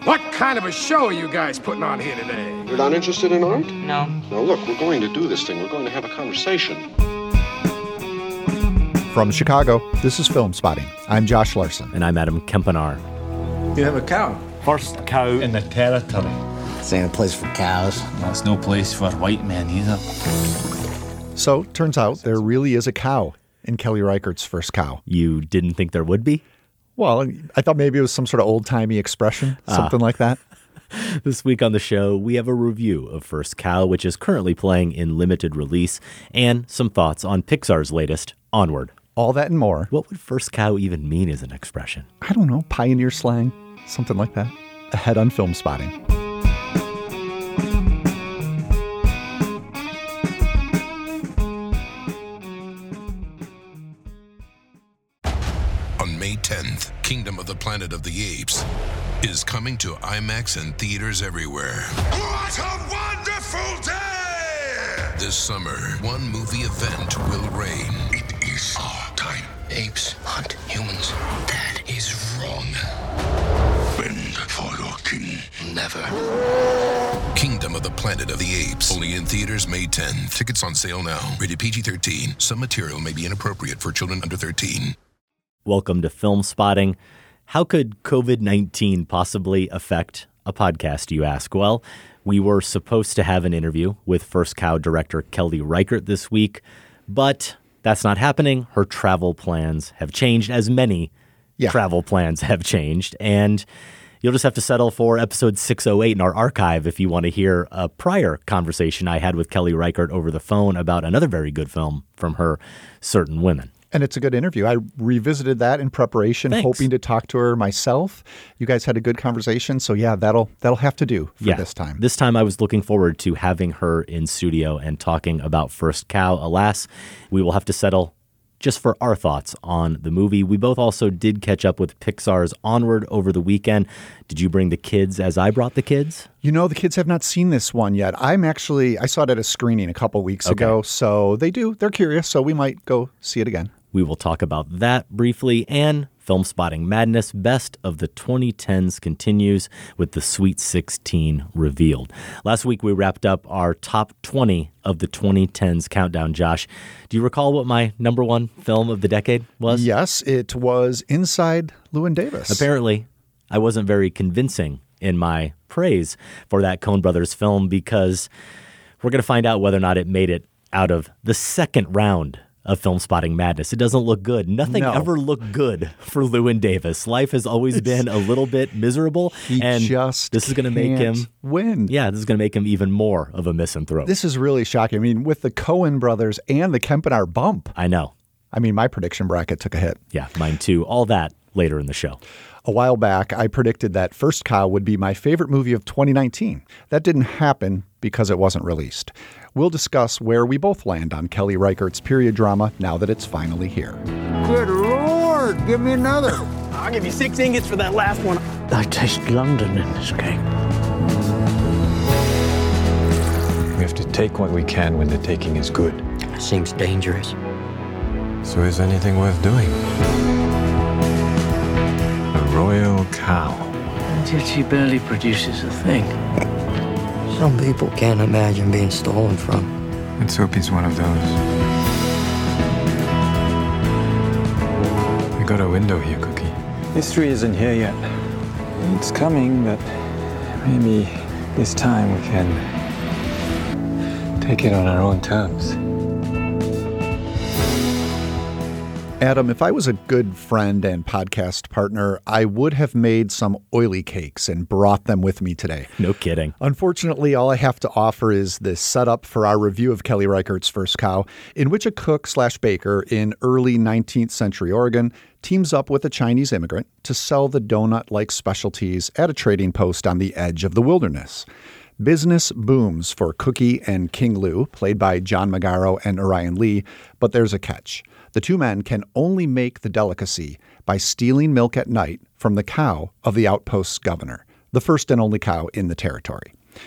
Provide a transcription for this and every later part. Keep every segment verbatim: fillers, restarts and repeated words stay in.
What kind of a show are you guys putting on here today? You're not interested in art? No. Now look, we're going to do this thing. We're going to have a conversation. From Chicago, this is Film Spotting. I'm Josh Larson. And I'm Adam Kempenaar. You have a cow. First cow in the territory. This ain't a place for cows. Well, it's no place for white men either. So, turns out there really is a cow in Kelly Reichardt's First Cow. You didn't think there would be? Well, I thought maybe it was some sort of old-timey expression, something uh, like that. This week on the show, we have a review of First Cow, which is currently playing in limited release, and some thoughts on Pixar's latest, Onward. All that and more. What would First Cow even mean as an expression? I don't know, pioneer slang, something like that. Ahead on Film Spotting. On May tenth, Kingdom of the Planet of the Apes is coming to IMAX and theaters everywhere. What a wonderful day! This summer, one movie event will reign. It is our time. Apes hunt humans. That is wrong. Bend for your king. Never. Kingdom of the Planet of the Apes. Only in theaters May tenth. Tickets on sale now. Rated P G thirteen. Some material may be inappropriate for children under thirteen. Welcome to Film Spotting. How could covid nineteen possibly affect a podcast, you ask? Well, we were supposed to have an interview with First Cow director Kelly Reichardt this week, but that's not happening. Her travel plans have changed, as many yeah. travel plans have changed, and you'll just have to settle for episode six oh eight in our archive if you want to hear a prior conversation I had with Kelly Reichardt over the phone about another very good film from her, Certain Women. And it's a good interview. I revisited that in preparation, Thanks. hoping to talk to her myself. You guys had a good conversation. So, yeah, that'll that'll have to do for yeah. this time. This time I was looking forward to having her in studio and talking about First Cow. Alas, we will have to settle just for our thoughts on the movie. We both also did catch up with Pixar's Onward over the weekend. Did you bring the kids as I brought the kids? You know, the kids have not seen this one yet. I'm actually, I saw it at a screening a couple weeks okay. ago. So they do, they're curious. So we might go see it again. We will talk about that briefly, and Film Spotting Madness Best of the twenty tens continues with the Sweet sixteen revealed. Last week, we wrapped up our top twenty of the twenty tens countdown. Josh, do you recall what my number one film of the decade was? Yes, it was Inside Llewyn Davis. Apparently, I wasn't very convincing in my praise for that Coen Brothers film, because we're going to find out whether or not it made it out of the second round of Film Spotting Madness. It doesn't look good. Nothing no. ever looked good for Llewyn Davis. Life has always it's, been a little bit miserable. He and just this is going to make him win. Yeah, this is going to make him even more of a misanthrope. This is really shocking. I mean, with the Coen brothers and the Kempenaar bump. I know. I mean, my prediction bracket took a hit. Yeah, mine too. All that later in the show. A while back, I predicted that First Cow would be my favorite movie of twenty nineteen. That didn't happen because it wasn't released. We'll discuss where we both land on Kelly Reichardt's period drama now that it's finally here. Good Lord, give me another. I'll give you six ingots for that last one. I taste London in this cake. We have to take what we can when the taking is good. It seems dangerous. So is anything worth doing? A royal cow. And yet she barely produces a thing. Some people can't imagine being stolen from. Let's hope he's one of those. We got a window here, Cookie. History isn't here yet. It's coming, but maybe this time we can take it on our own terms. Adam, if I was a good friend and podcast partner, I would have made some oily cakes and brought them with me today. No kidding. Unfortunately, all I have to offer is the setup for our review of Kelly Reichardt's First Cow, in which a cook slash baker in early nineteenth century Oregon teams up with a Chinese immigrant to sell the donut-like specialties at a trading post on the edge of the wilderness. Business booms for Cookie and King Lou, played by John Magaro and Orion Lee, but there's a catch. The two men can only make the delicacy by stealing milk at night from the cow of the outpost's governor, the first and only cow in the territory.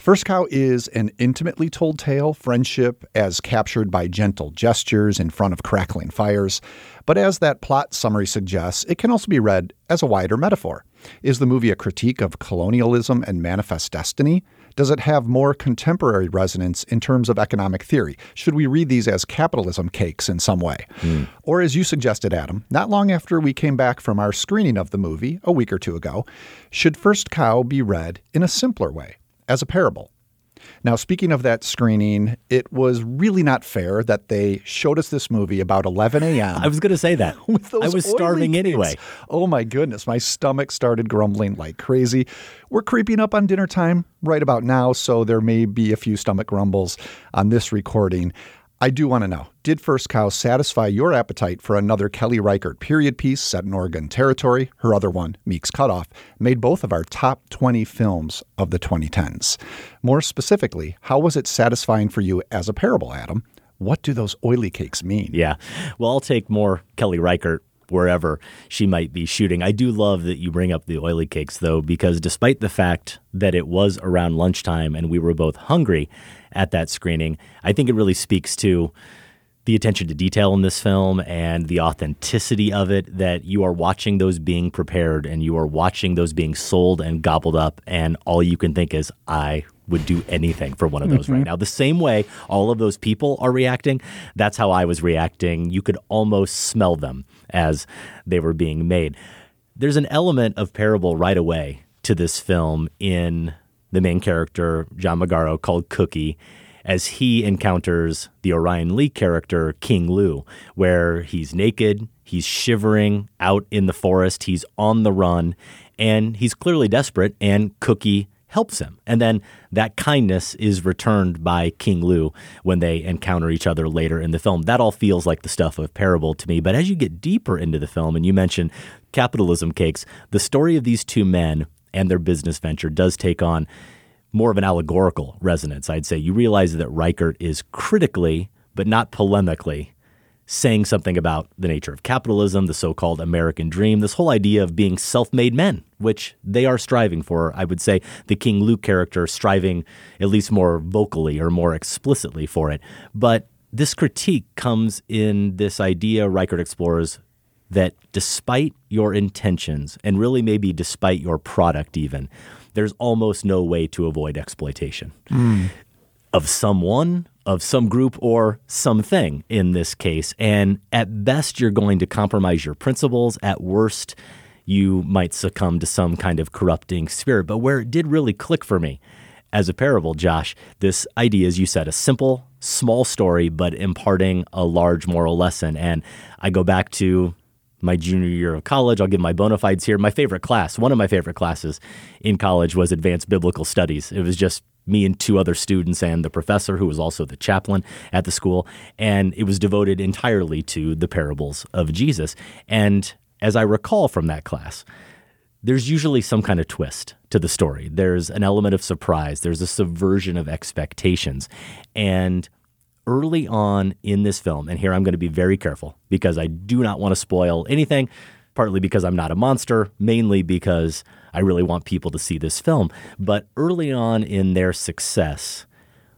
First Cow is an intimately told tale, friendship as captured by gentle gestures in front of crackling fires. But as that plot summary suggests, it can also be read as a wider metaphor. Is the movie a critique of colonialism and manifest destiny? Does it have more contemporary resonance in terms of economic theory? Should we read these as capitalism cakes in some way? Mm. Or as you suggested, Adam, not long after we came back from our screening of the movie a week or two ago, should First Cow be read in a simpler way, as a parable? Now, speaking of that screening, it was really not fair that they showed us this movie about eleven a.m. I was going to say that. With those I was starving cakes. anyway. Oh, my goodness. My stomach started grumbling like crazy. We're creeping up on dinner time right about now, so there may be a few stomach grumbles on this recording. I do want to know, did First Cow satisfy your appetite for another Kelly Reichardt period piece set in Oregon Territory? Her other one, Meek's Cutoff, made both of our top twenty films of the twenty tens. More specifically, how was it satisfying for you as a parable, Adam? What do those oily cakes mean? Yeah, well, I'll take more Kelly Reichardt wherever she might be shooting. I do love that you bring up the oily cakes, though, because despite the fact that it was around lunchtime and we were both hungry at that screening, I think it really speaks to the attention to detail in this film and the authenticity of it, that you are watching those being prepared and you are watching those being sold and gobbled up, and all you can think is, I would do anything for one of those mm-hmm. right now. The same way all of those people are reacting, that's how I was reacting. You could almost smell them as they were being made. There's an element of parable right away to this film in the main character, John Magaro, called Cookie, as he encounters the Orion Lee character, King Lu, where he's naked, he's shivering out in the forest, he's on the run, and he's clearly desperate, and Cookie helps him. And then that kindness is returned by King Lu when they encounter each other later in the film. That all feels like the stuff of parable to me. But as you get deeper into the film, and you mentioned capitalism cakes, the story of these two men and their business venture does take on more of an allegorical resonance, I'd say. You realize that Reichardt is critically, but not polemically, saying something about the nature of capitalism, the so-called American dream, this whole idea of being self-made men, which they are striving for. I would say the King Lu character striving at least more vocally or more explicitly for it. But this critique comes in this idea Reichardt explores that despite your intentions, and really maybe despite your product even, there's almost no way to avoid exploitation mm. of someone, of some group, or something in this case. And at best, you're going to compromise your principles. At worst, you might succumb to some kind of corrupting spirit. But where it did really click for me as a parable, Josh, this idea, as you said, a simple, small story, but imparting a large moral lesson. And I go back to my junior year of college. I'll give my bona fides here. My favorite class, one of my favorite classes in college was Advanced Biblical Studies. It was just me and two other students and the professor, who was also the chaplain at the school. And it was devoted entirely to the parables of Jesus. And as I recall from that class, there's usually some kind of twist to the story. There's an element of surprise. There's a subversion of expectations. And early on in this film, and here I'm going to be very careful because I do not want to spoil anything, partly because I'm not a monster, mainly because I really want people to see this film. But early on in their success,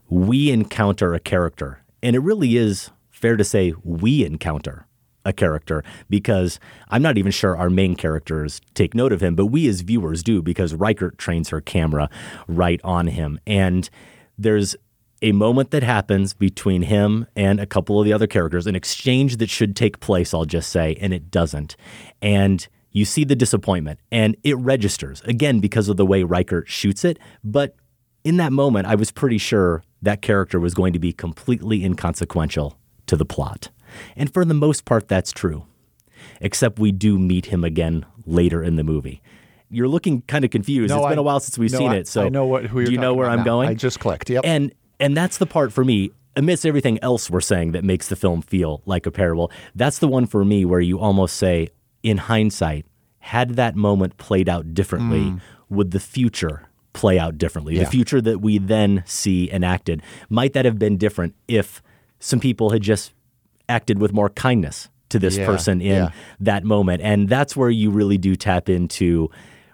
we encounter a character, and it really is fair to say we encounter a character, because I'm not even sure our main characters take note of him, but we as viewers do, because Reichardt trains her camera right on him. And there's a moment that happens between him and a couple of the other characters, an exchange that should take place, I'll just say, and it doesn't. And you see the disappointment, and it registers, again, because of the way Reichardt shoots it. But in that moment, I was pretty sure that character was going to be completely inconsequential to the plot. And for the most part, that's true, except we do meet him again later in the movie. You're looking kind of confused. No, it's been I, a while since we've no, seen I, it. So I know what, who you're do you know where I'm now. going? I just clicked. Yep. And And that's the part for me, amidst everything else we're saying that makes the film feel like a parable, that's the one for me where you almost say, in hindsight, had that moment played out differently, mm. would the future play out differently? Yeah. The future that we then see enacted, might that have been different if some people had just acted with more kindness to this yeah. person in yeah. that moment? And that's where you really do tap into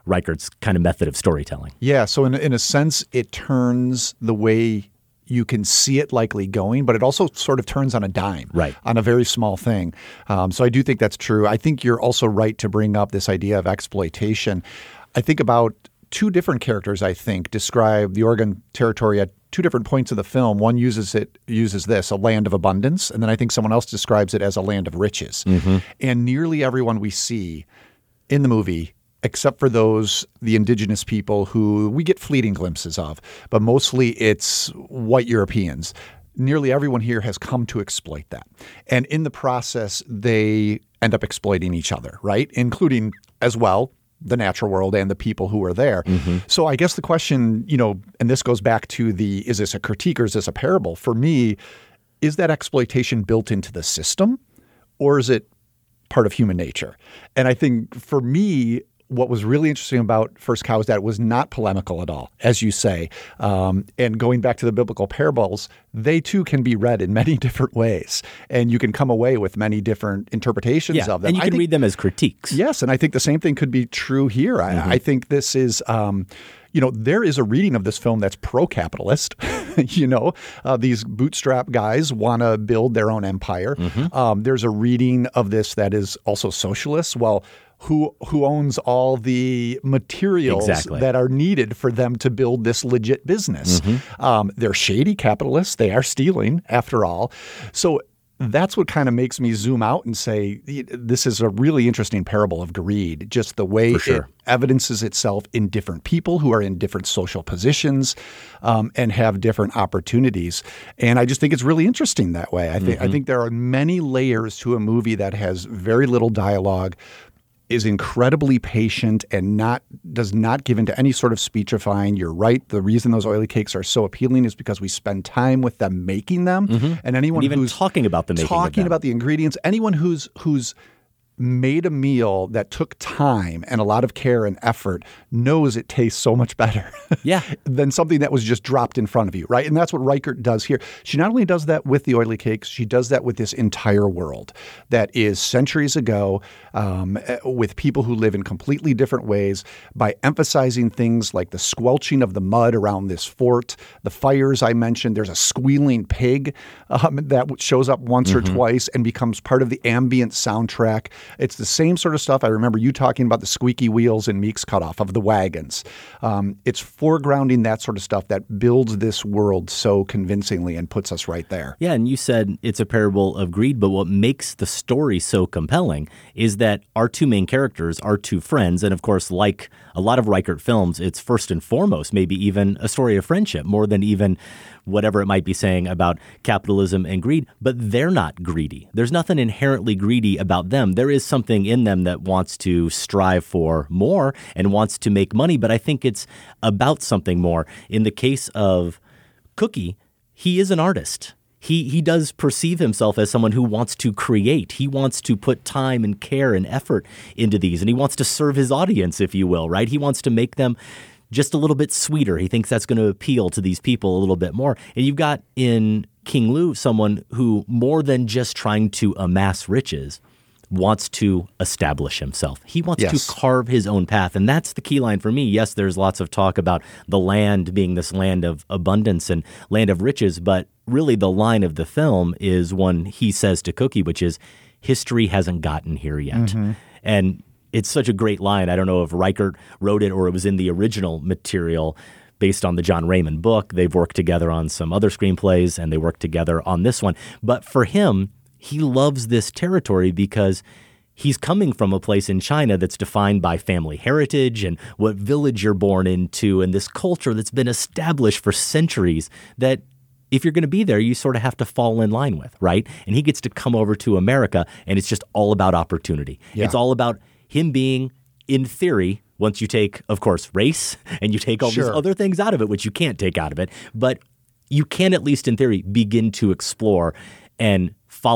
Reichert's kind of method of storytelling. Yeah, so in, in a sense, it turns the way you can see it likely going, but it also sort of turns on a dime, right, on a very small thing. Um, so I do think that's true. I think you're also right to bring up this idea of exploitation. I think about two different characters, I think, describe the Oregon Territory at two different points of the film. One uses it uses this, a land of abundance, and then I think someone else describes it as a land of riches. Mm-hmm. And nearly everyone we see in the movie, except for those, the indigenous people who we get fleeting glimpses of, but mostly it's white Europeans. Nearly everyone here has come to exploit that. And in the process, they end up exploiting each other, right? Including as well the natural world and the people who are there. Mm-hmm. So I guess the question, you know, and this goes back to the, is this a critique or is this a parable? For me, is that exploitation built into the system or is it part of human nature? And I think for me, what was really interesting about First Cow is that it was not polemical at all, as you say. Um, and going back to the biblical parables, they too can be read in many different ways. And you can come away with many different interpretations yeah, of them. And you I can think, read them as critiques. Yes. And I think the same thing could be true here. Mm-hmm. I, I think this is, um, you know, there is a reading of this film that's pro-capitalist. you know, uh, these bootstrap guys want to build their own empire. Mm-hmm. Um, there's a reading of this that is also socialist. Well, who who owns all the materials exactly. that are needed for them to build this legit business? Mm-hmm. Um, they're shady capitalists. They are stealing, after all. So that's what kind of makes me zoom out and say this is a really interesting parable of greed, just the way sure. it evidences itself in different people who are in different social positions um, and have different opportunities. And I just think it's really interesting that way. I think mm-hmm. I think there are many layers to a movie that has very little dialogue, is incredibly patient and not does not give into any sort of speechifying. You're right. The reason those oily cakes are so appealing is because we spend time with them making them. Mm-hmm. And anyone and even who's talking about the making talking of them. about the ingredients, anyone who's who's made a meal that took time and a lot of care and effort knows it tastes so much better yeah. than something that was just dropped in front of you, right? And that's what Reichert does here. She not only does that with the oily cakes, she does that with this entire world that is centuries ago um, with people who live in completely different ways by emphasizing things like the squelching of the mud around this fort, the fires I mentioned. There's a squealing pig um, that shows up once mm-hmm. or twice and becomes part of the ambient soundtrack. It's the same sort of stuff. I remember you talking about the squeaky wheels in Meek's Cutoff of the wagons. Um, it's foregrounding that sort of stuff that builds this world so convincingly and puts us right there. Yeah, and you said it's a parable of greed, but what makes the story so compelling is that our two main characters are two friends. And of course, like a lot of Reichert films, it's first and foremost maybe even a story of friendship more than even whatever it might be saying about capitalism and greed, but they're not greedy. There's nothing inherently greedy about them. There is something in them that wants to strive for more and wants to make money, but I think it's about something more. In the case of Cookie, he is an artist. He he does perceive himself as someone who wants to create. He wants to put time and care and effort into these, and he wants to serve his audience, if you will, right? He wants to make them just a little bit sweeter. He thinks that's going to appeal to these people a little bit more. And you've got in King Lu someone who, more than just trying to amass riches, wants to establish himself. He wants yes. to carve his own path. And that's the key line for me. Yes, there's lots of talk about the land being this land of abundance and land of riches, but really the line of the film is one he says to Cookie, which is, history hasn't gotten here yet. Mm-hmm. And it's such a great line. I don't know if Reichert wrote it or it was in the original material based on the John Raymond book. They've worked together on some other screenplays, and they worked together on this one. But for him, he loves this territory because he's coming from a place in China that's defined by family heritage and what village you're born into and this culture that's been established for centuries that if you're going to be there, you sort of have to fall in line with, right? And he gets to come over to America, and it's just all about opportunity. Yeah. It's all about him being, in theory, once you take, of course, race and you take all sure. these other things out of it, which you can't take out of it, but you can, at least in theory, begin to explore and follow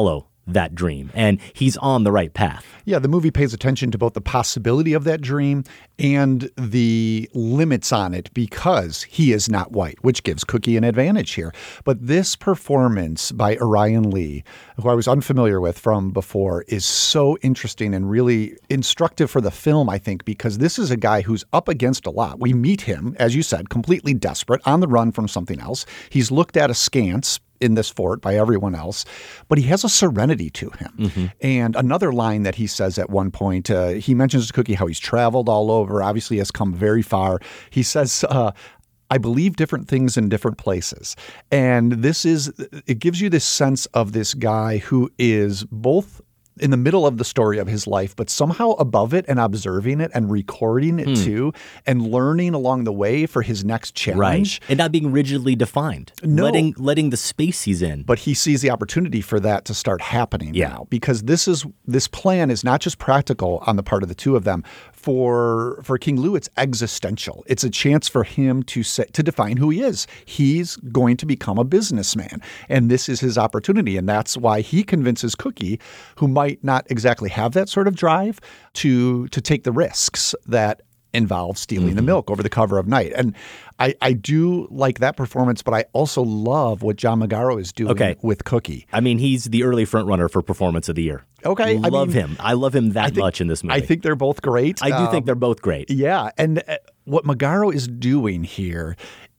that dream, and he's on the right path. Yeah, the movie pays attention to both the possibility of that dream and the limits on it because he is not white, which gives Cookie an advantage here. But this performance by Orion Lee, who I was unfamiliar with from before, is so interesting and really instructive for the film, I think, because this is a guy who's up against a lot. We meet him, as you said, completely desperate, on the run from something else. He's looked at askance in this fort by everyone else, but he has a serenity to him. Mm-hmm. And another line that he says at one point, uh, he mentions to Cookie how he's traveled all over, obviously has come very far. He says, uh, I believe different things in different places. And this is, it gives you this sense of this guy who is both in the middle of the story of his life, but somehow above it and observing it and recording it hmm. too, and learning along the way for his next challenge. Right. And not being rigidly defined. No. Letting letting the space he's in. But he sees the opportunity for that to start happening yeah. now, because this is this plan is not just practical on the part of the two of them. For for King Lou, it's existential. It's a chance for him to say, to define who he is. He's going to become a businessman, and this is his opportunity. And that's why he convinces Cookie, who might not exactly have that sort of drive, to to take the risks that involve stealing mm-hmm. the milk over the cover of night. And I, I do like that performance, but I also love what John Magaro is doing okay. with Cookie. I mean, he's the early front runner for Performance of the Year. Okay. I love I mean, him. I love him that think, much in this movie. I think they're both great. I do um, think they're both great. Yeah. And what Magaro is doing here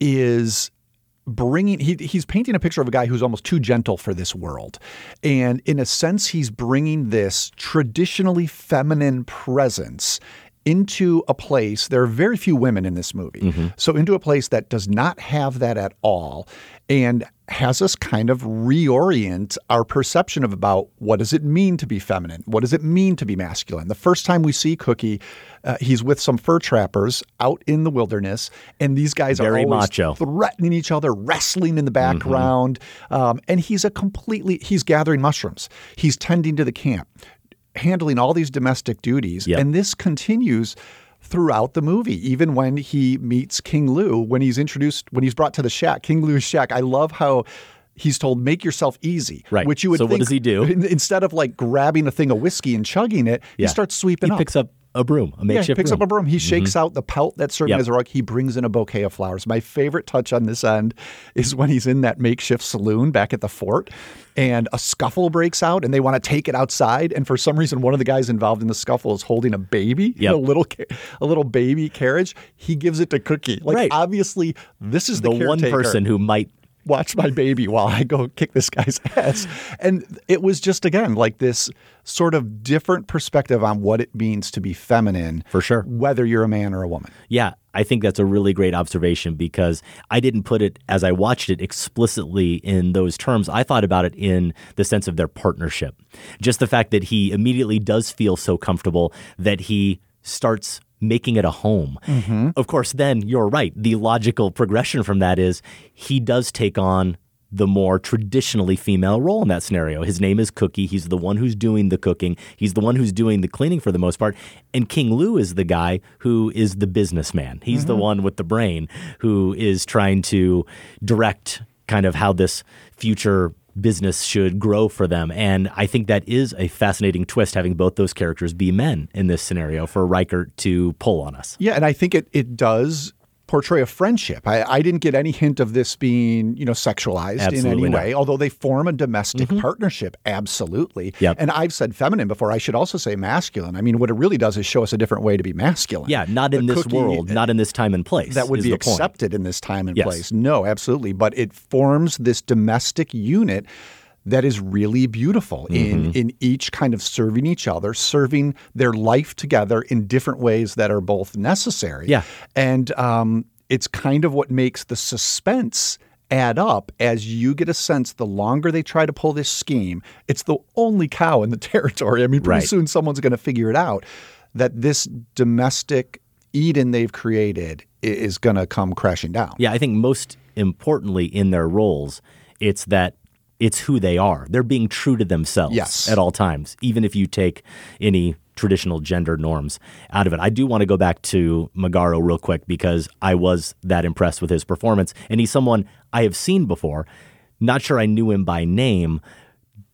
is bringing he he's painting a picture of a guy who's almost too gentle for this world. And in a sense, he's bringing this traditionally feminine presence into a place. There are very few women in this movie. Mm-hmm. So into a place that does not have that at all, and has us kind of reorient our perception of about what does it mean to be feminine? What does it mean to be masculine? The first time we see Cookie, uh, he's with some fur trappers out in the wilderness, and these guys very are always macho. threatening each other, wrestling in the background. Mm-hmm. Um, and he's a completely, he's gathering mushrooms. He's tending to the camp, handling all these domestic duties. Yep. And this continues throughout the movie, even when he meets King Lou, when he's introduced, when he's brought to the shack, King Lou's shack. I love how he's told, make yourself easy. Right. Which you would so think, what does he do? Instead of like grabbing a thing of whiskey and chugging it, yeah. he starts sweeping he up. He picks up a broom, a makeshift yeah, he picks broom. up a broom. He shakes mm-hmm. out the pelt that's serving yep. as a rug. He brings in a bouquet of flowers. My favorite touch on this end is when he's in that makeshift saloon back at the fort, and a scuffle breaks out, and they want to take it outside. And for some reason, one of the guys involved in the scuffle is holding a baby, yep. a little a little baby carriage. He gives it to Cookie. Like right. obviously, this is the, the one person who might watch my baby while I go kick this guy's ass. And it was just, again, like this sort of different perspective on what it means to be feminine. For sure. Whether you're a man or a woman. Yeah, I think that's a really great observation, because I didn't put it, as I watched it, explicitly in those terms. I thought about it in the sense of their partnership. Just the fact that he immediately does feel so comfortable that he starts making it a home. Mm-hmm. Of course, then you're right. The logical progression from that is he does take on the more traditionally female role in that scenario. His name is Cookie. He's the one who's doing the cooking. He's the one who's doing the cleaning for the most part. And King Lou is the guy who is the businessman. He's mm-hmm. the one with the brain who is trying to direct kind of how this future business should grow for them. And I think that is a fascinating twist, having both those characters be men in this scenario for Reichert to pull on us. Yeah, and I think it it does portray a friendship. I, I didn't get any hint of this being, you know, sexualized absolutely in any not. way, although they form a domestic mm-hmm. partnership. Absolutely. Yep. And I've said feminine before. I should also say masculine. I mean, what it really does is show us a different way to be masculine. Yeah, not in the this Cookie, world, not in this time and place. That would be accepted point. in this time and yes. place. No, absolutely. But it forms this domestic unit that is really beautiful in, mm-hmm. in each kind of serving each other, serving their life together in different ways that are both necessary. Yeah. And um, it's kind of what makes the suspense add up as you get a sense the longer they try to pull this scheme, it's the only cow in the territory. I mean, pretty right. soon someone's going to figure it out, that this domestic Eden they've created is going to come crashing down. Yeah, I think most importantly in their roles, it's that it's who they are. They're being true to themselves yes. at all times, even if you take any traditional gender norms out of it. I do want to go back to Magaro real quick, because I was that impressed with his performance. And he's someone I have seen before. Not sure I knew him by name.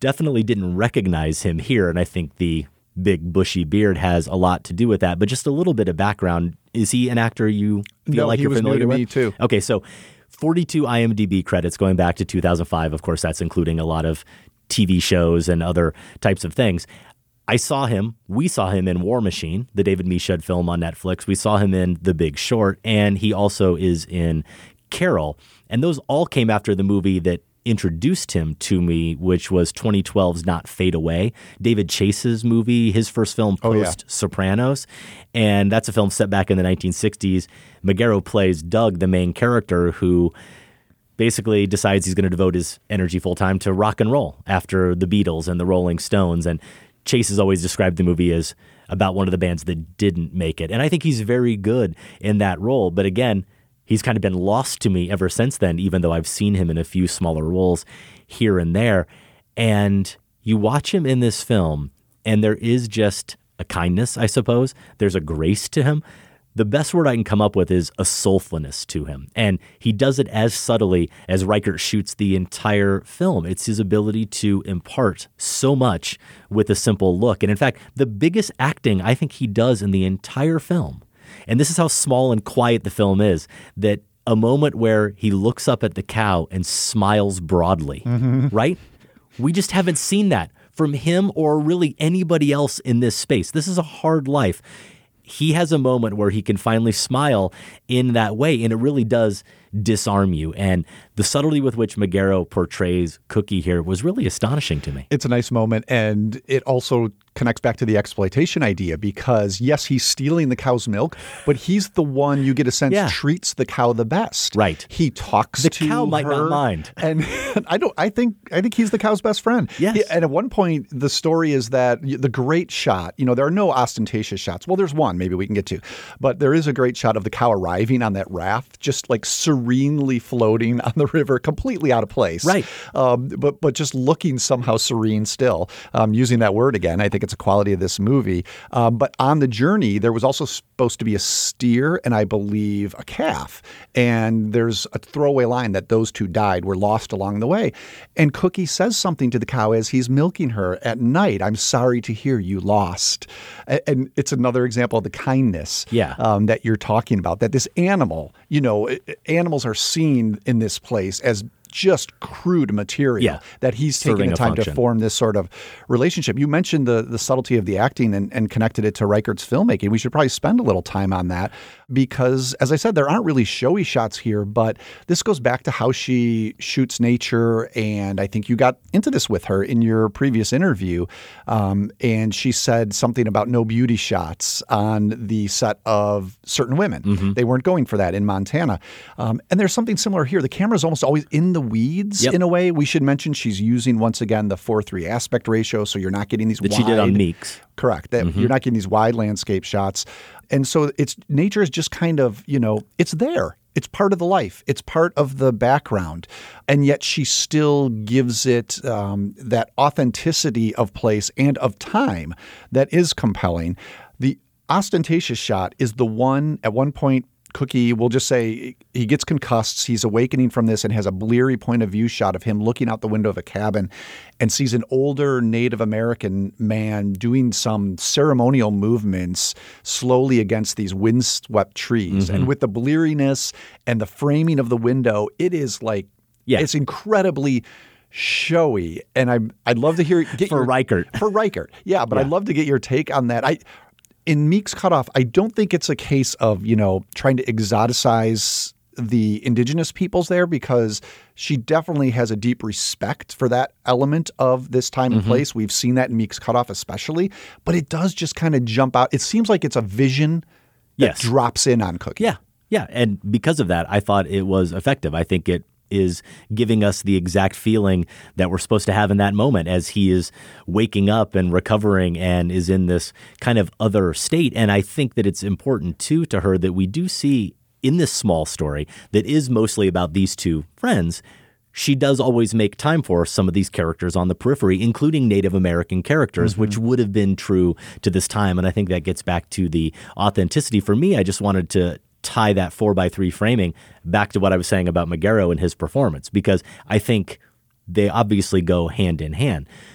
definitely didn't recognize him here, and I think the big bushy beard has a lot to do with that. But just a little bit of background. Is he an actor you feel no, like he you're was familiar new to with? me too. Okay, so forty-two I M D B credits going back to two thousand five. Of course, that's including a lot of T V shows and other types of things. I saw him, we saw him in War Machine, the David Michôd film on Netflix. We saw him in The Big Short, and he also is in Carol. And those all came after the movie that introduced him to me, which was twenty twelve's Not Fade Away, David Chase's movie, his first film post oh, yeah. Sopranos. And that's a film set back in the nineteen sixties. Magaro plays Doug, the main character, who basically decides he's going to devote his energy full time to rock and roll after the Beatles and the Rolling Stones. And Chase has always described the movie as about one of the bands that didn't make it. And I think he's very good in that role. But again, he's kind of been lost to me ever since then, even though I've seen him in a few smaller roles here and there. And you watch him in this film, and there is just a kindness, I suppose. There's a grace to him. The best word I can come up with is a soulfulness to him. And he does it as subtly as Reichert shoots the entire film. It's his ability to impart so much with a simple look. And in fact, the biggest acting I think he does in the entire film, and this is how small and quiet the film is, that a moment where he looks up at the cow and smiles broadly, mm-hmm. right? We just haven't seen that from him or really anybody else in this space. This is a hard life. He has a moment where he can finally smile in that way, and it really does disarm you. And the subtlety with which Magaro portrays Cookie here was really astonishing to me. It's a nice moment, and it also connects back to the exploitation idea because, yes, he's stealing the cow's milk, but he's the one, you get a sense, yeah. treats the cow the best. Right. He talks the to cow might her, not mind. And I don't. I think I think he's the cow's best friend. Yes. He, and at one point, the story is that the great shot, you know, there are no ostentatious shots. Well, there's one maybe we can get to, but there is a great shot of the cow arriving on that raft, just like serenely floating on the river, completely out of place. Right. Um, but, but just looking somehow serene still. Um, using that word again, I think it's a quality of this movie. Um, but on the journey, there was also supposed to be a steer and I believe a calf. And there's a throwaway line that those two died, were lost along the way. And Cookie says something to the cow as he's milking her at night. I'm sorry to hear you lost. And it's another example of the kindness yeah. um, that you're talking about, that this animal, you know, animals are seen in this place as just crude material yeah. that he's taking Serving the time function. to form this sort of relationship. You mentioned the the subtlety of the acting and, and connected it to Reichert's filmmaking. We should probably spend a little time on that because, as I said, there aren't really showy shots here, but this goes back to how she shoots nature. And I think you got into this with her in your previous interview. Um, and she said something about no beauty shots on the set of Certain Women. Mm-hmm. They weren't going for that in Montana. Um, and there's something similar here. The camera's almost always in the weeds yep. in a way. We should mention she's using, once again, the four three aspect ratio, so you're not getting these that wide. she did on Meeks. Correct. That mm-hmm. You're not getting these wide landscape shots. And so it's nature is just kind of, you know, it's there. It's part of the life. It's part of the background. And yet she still gives it um, that authenticity of place and of time that is compelling. The ostentatious shot is the one at one point Cookie, we'll just say he gets concussed. He's awakening from this and has a bleary point of view shot of him looking out the window of a cabin and sees an older Native American man doing some ceremonial movements slowly against these windswept trees. Mm-hmm. And with the bleariness and the framing of the window, it is like, yeah. it's incredibly showy. And I, I'd love to hear get for your, Reichert. For Reichert. Yeah, but yeah. I'd love to get your take on that. I In Meeks Cutoff, I don't think it's a case of, you know, trying to exoticize the indigenous peoples there because she definitely has a deep respect for that element of this time mm-hmm. and place. We've seen that in Meeks Cutoff especially, but it does just kind of jump out. It seems like it's a vision that yes. drops in on Cookie. Yeah, yeah. And because of that, I thought it was effective. I think it is giving us the exact feeling that we're supposed to have in that moment as he is waking up and recovering and is in this kind of other state. And I think that it's important, too, to her that we do see in this small story that is mostly about these two friends, she does always make time for some of these characters on the periphery, including Native American characters, mm-hmm. which would have been true to this time. And I think that gets back to the authenticity. For me, I just wanted to tie that four by three framing back to what I was saying about Magaro and his performance, because I think they obviously go hand in hand.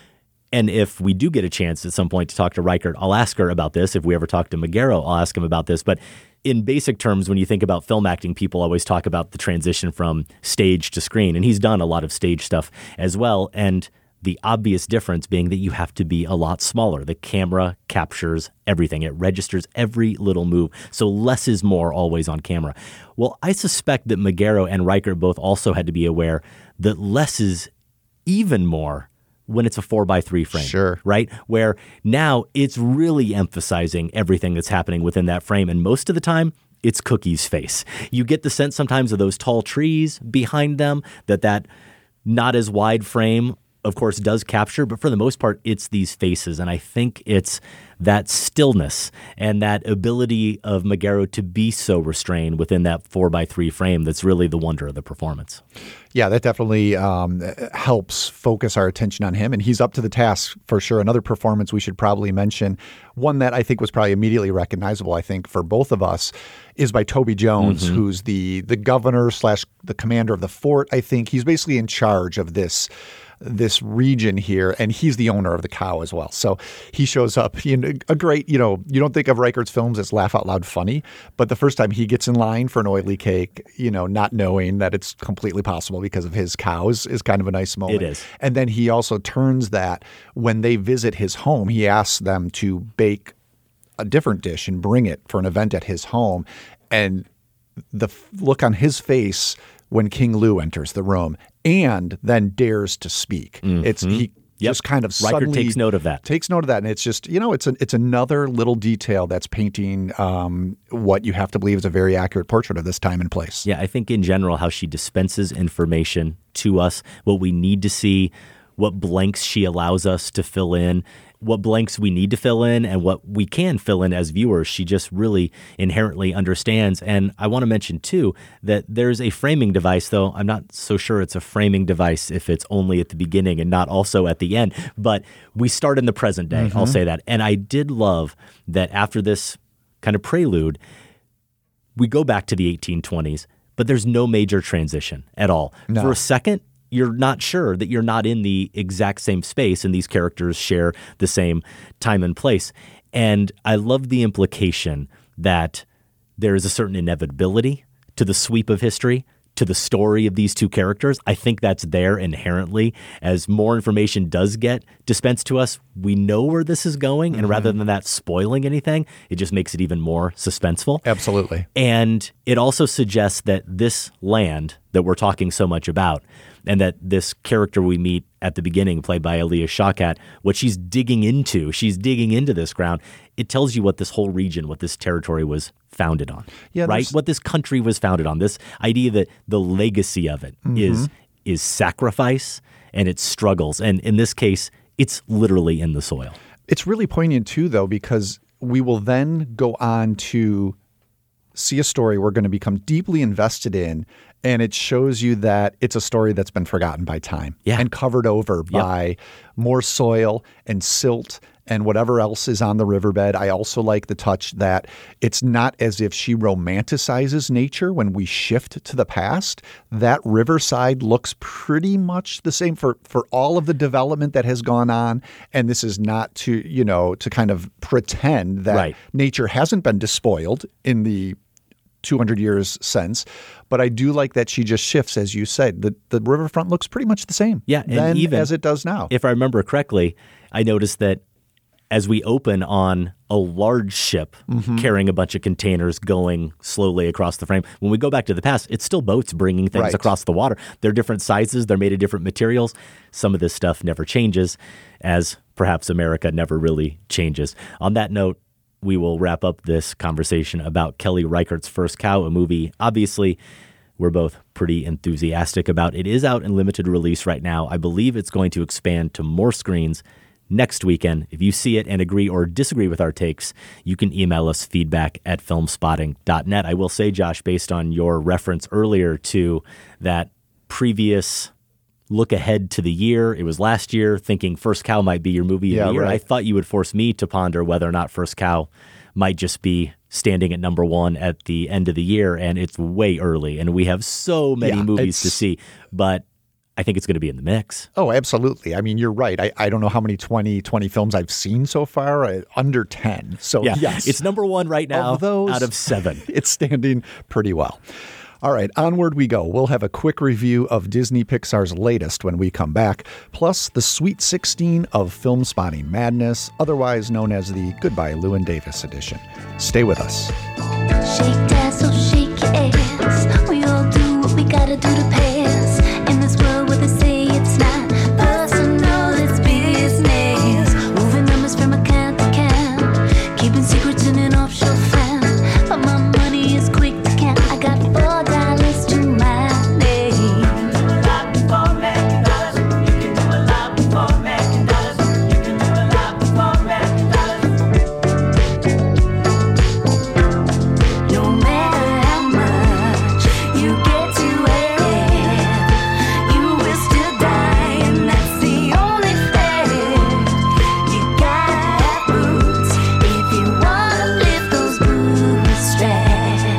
And if we do get a chance at some point to talk to Reichert, I'll ask her about this. If we ever talk to Magaro, I'll ask him about this. But in basic terms, when you think about film acting, people always talk about the transition from stage to screen. And he's done a lot of stage stuff as well. And the obvious difference being that you have to be a lot smaller. The camera captures everything. It registers every little move. So less is more always on camera. Well, I suspect that Magaro and Reichert both also had to be aware that less is even more when it's a four by three frame. Sure. Right? Where now it's really emphasizing everything that's happening within that frame. And most of the time, it's Cookie's face. You get the sense sometimes of those tall trees behind them, that that not as wide frame of course, does capture, but for the most part, it's these faces. And I think it's that stillness and that ability of Magaro to be so restrained within that four by three frame that's really the wonder of the performance. Yeah, that definitely um, helps focus our attention on him, and he's up to the task for sure. Another performance we should probably mention, one that I think was probably immediately recognizable, I think, for both of us, is by Toby Jones, mm-hmm. who's the the governor slash the commander of the fort, I think. He's basically in charge of this this region here, and he's the owner of the cow as well. So he shows up in a great, you know, you don't think of Reichert's films as laugh out loud funny, but the first time he gets in line for an oily cake, you know, not knowing that it's completely possible because of his cows is kind of a nice moment. It is. And then he also turns that when they visit his home, he asks them to bake a different dish and bring it for an event at his home. And the look on his face when King Lou enters the room and then dares to speak. Mm-hmm. It's he yep. just kind of suddenly Reichert takes note of that. Takes note of that, and it's just, you know, it's a, it's another little detail that's painting um, what you have to believe is a very accurate portrait of this time and place. Yeah, I think in general how she dispenses information to us, what we need to see, what blanks she allows us to fill in, what blanks we need to fill in and what we can fill in as viewers. She just really inherently understands. And I want to mention, too, that there's a framing device, though I'm not so sure it's a framing device if it's only at the beginning and not also at the end. But we start in the present day, mm-hmm. I'll say that. And I did love that after this kind of prelude, we go back to the eighteen twenties, but there's no major transition at all. No. For a second, you're not sure that you're not in the exact same space and these characters share the same time and place. And I love the implication that there is a certain inevitability to the sweep of history, to the story of these two characters. I think that's there inherently. As more information does get dispensed to us, we know where this is going. And mm-hmm. rather than that spoiling anything, it just makes it even more suspenseful. Absolutely. And it also suggests that this land that we're talking so much about, and that this character we meet at the beginning, played by Alia Shawkat, what she's digging into, she's digging into this ground. It tells you what this whole region, what this territory was founded on, yeah, right? What this country was founded on. This idea that the legacy of it mm-hmm. is is sacrifice and its struggles. And in this case, it's literally in the soil. It's really poignant, too, though, because we will then go on to see a story we're going to become deeply invested in, and it shows you that it's a story that's been forgotten by time yeah. and covered over yep. by more soil and silt and whatever else is on the riverbed. I also like the touch that it's not as if she romanticizes nature when we shift to the past. That riverside looks pretty much the same for, for all of the development that has gone on. And this is not to, you know, to kind of pretend that right. nature hasn't been despoiled in the two hundred years since. But I do like that she just shifts, as you said. The the riverfront looks pretty much the same yeah, then and even, as it does now. If I remember correctly, I noticed that as we open on a large ship mm-hmm. carrying a bunch of containers going slowly across the frame, when we go back to the past, it's still boats bringing things right. across the water. They're different sizes. They're made of different materials. Some of this stuff never changes, as perhaps America never really changes. On that note, we will wrap up this conversation about Kelly Reichert's First Cow, a movie obviously we're both pretty enthusiastic about. It is out in limited release right now. I believe it's going to expand to more screens next weekend. If you see it and agree or disagree with our takes, you can email us feedback at filmspotting dot net. I will say, Josh, based on your reference earlier to that previous look ahead to the year, it was last year, thinking First Cow might be your movie yeah, of the year. Right. I thought you would force me to ponder whether or not First Cow might just be standing at number one at the end of the year, and it's way early, and we have so many yeah, movies to see. But I think it's going to be in the mix. Oh, absolutely. I mean, you're right. I, I don't know how many twenty twenty films I've seen so far. Uh, under ten. So, yeah, yes. It's number one right now of those, out of seven. It's standing pretty well. All right, onward we go. We'll have a quick review of Disney Pixar's latest when we come back, plus the Sweet sixteen of Film Spotting Madness, otherwise known as the Goodbye Llewyn Davis edition. Stay with us. Shake that, so shake your ass. We all do what we gotta do to pass. In this world where they say it's not personal, it's business. Moving numbers from account to account. Keeping secrets in an offshore fund. But my money is quick to count. I got four dollars to my name. You can do a lot before making dollars. You can do a lot before making dollars. You can do a lot before making dollars. No matter how much you get to have, you will still die, and that's the only thing. You gotta have boots if you wanna lift those bootstraps.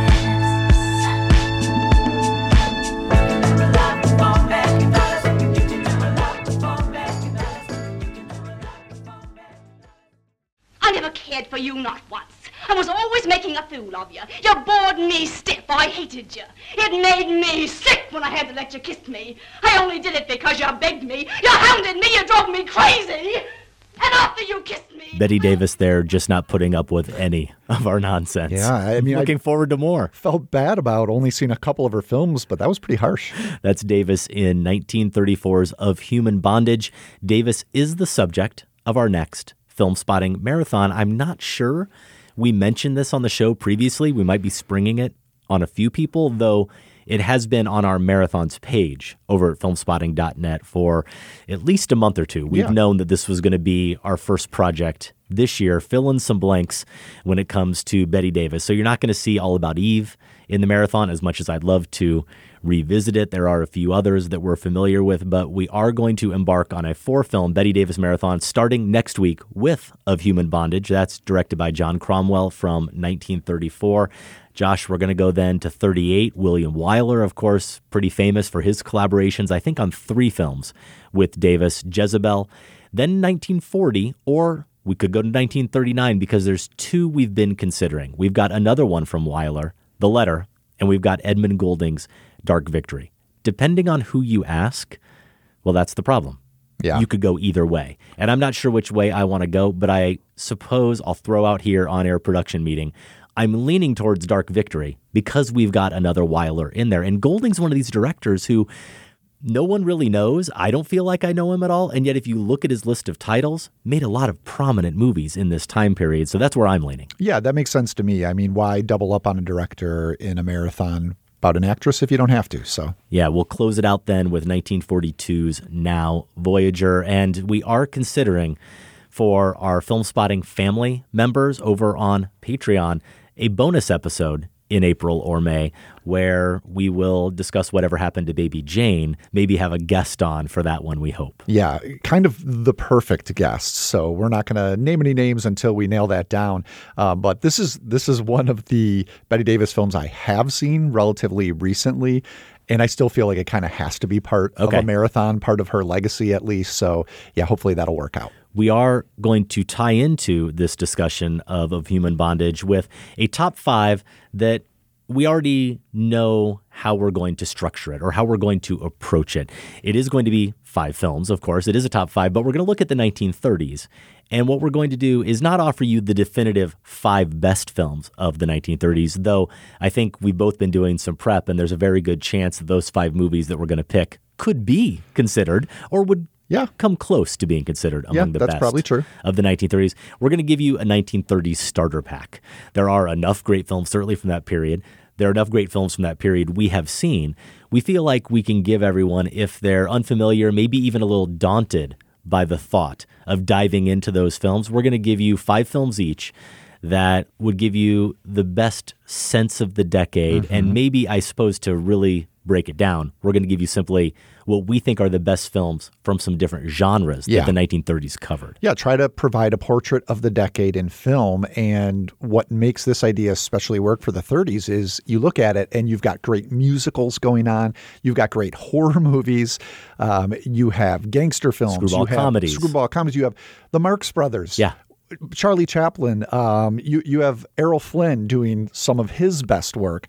I never cared for you, not once. I was always making a fool of you. You bored me stiff. I hated you. It made me sick when I had to let you kiss me. I only did it because you begged me. You hounded me. You drove me crazy. And after you kissed me... Betty Davis there just not putting up with any of our nonsense. Yeah, I mean, looking I forward to more. Felt bad about only seeing a couple of her films, but that was pretty harsh. That's Davis in nineteen thirty-four's Of Human Bondage. Davis is the subject of our next Film Spotting Marathon. I'm not sure we mentioned this on the show previously. We might be springing it on a few people, though it has been on our marathons page over at filmspotting dot net for at least a month or two. We've Yeah. known that this was going to be our first project this year. Fill in some blanks when it comes to Betty Davis. So you're not going to see All About Eve in the marathon, as much as I'd love to revisit it. There are a few others that we're familiar with, but we are going to embark on a four-film Betty Davis marathon starting next week with Of Human Bondage. That's directed by John Cromwell from nineteen thirty-four. Josh, we're going to go then to thirty-eight. William Wyler, of course, pretty famous for his collaborations, I think on three films with Davis, Jezebel. Then nineteen forty, or we could go to nineteen thirty-nine because there's two we've been considering. We've got another one from Wyler, The Letter, and we've got Edmund Goulding's Dark Victory. Depending on who you ask, well, that's the problem. Yeah. You could go either way. And I'm not sure which way I want to go, but I suppose I'll throw out here on air production meeting, I'm leaning towards Dark Victory because we've got another Wyler in there. And Goulding's one of these directors who no one really knows. I don't feel like I know him at all. And yet if you look at his list of titles, made a lot of prominent movies in this time period. So that's where I'm leaning. Yeah, that makes sense to me. I mean, why double up on a director in a marathon about an actress if you don't have to? So yeah, we'll close it out then with nineteen forty-two's Now Voyager. And we are considering for our Film Spotting family members over on Patreon a bonus episode in April or May where we will discuss whatever happened to Baby Jane, maybe have a guest on for that one, we hope. Yeah, kind of the perfect guest. So we're not going to name any names until we nail that down. Um, but this is this is one of the Betty Davis films I have seen relatively recently. And I still feel like it kind of has to be part Okay. of a marathon, part of her legacy at least. So yeah, hopefully that'll work out. We are going to tie into this discussion of, of human bondage with a top five that we already know how we're going to structure it or how we're going to approach it. It is going to be five films, of course. It is a top five, but we're going to look at the nineteen thirties. And what we're going to do is not offer you the definitive five best films of the nineteen thirties, though I think we've both been doing some prep, and there's a very good chance that those five movies that we're going to pick could be considered or would yeah. come close to being considered among Yeah, the that's best probably true. of the nineteen thirties. We're going to give you a nineteen thirties starter pack. There are enough great films, certainly from that period. There are enough great films from that period we have seen. We feel like we can give everyone, if they're unfamiliar, maybe even a little daunted by the thought of diving into those films, we're going to give you five films each that would give you the best sense of the decade, mm-hmm. and maybe, I suppose, to really break it down. We're going to give you simply what we think are the best films from some different genres Yeah. that the nineteen thirties covered. Yeah, try to provide a portrait of the decade in film. And what makes this idea especially work for the thirties is you look at it and you've got great musicals going on. You've got great horror movies. Um, you have gangster films. Screwball you have comedies. Screwball comedies. You have the Marx Brothers. Yeah. Charlie Chaplin, um, you, you have Errol Flynn doing some of his best work.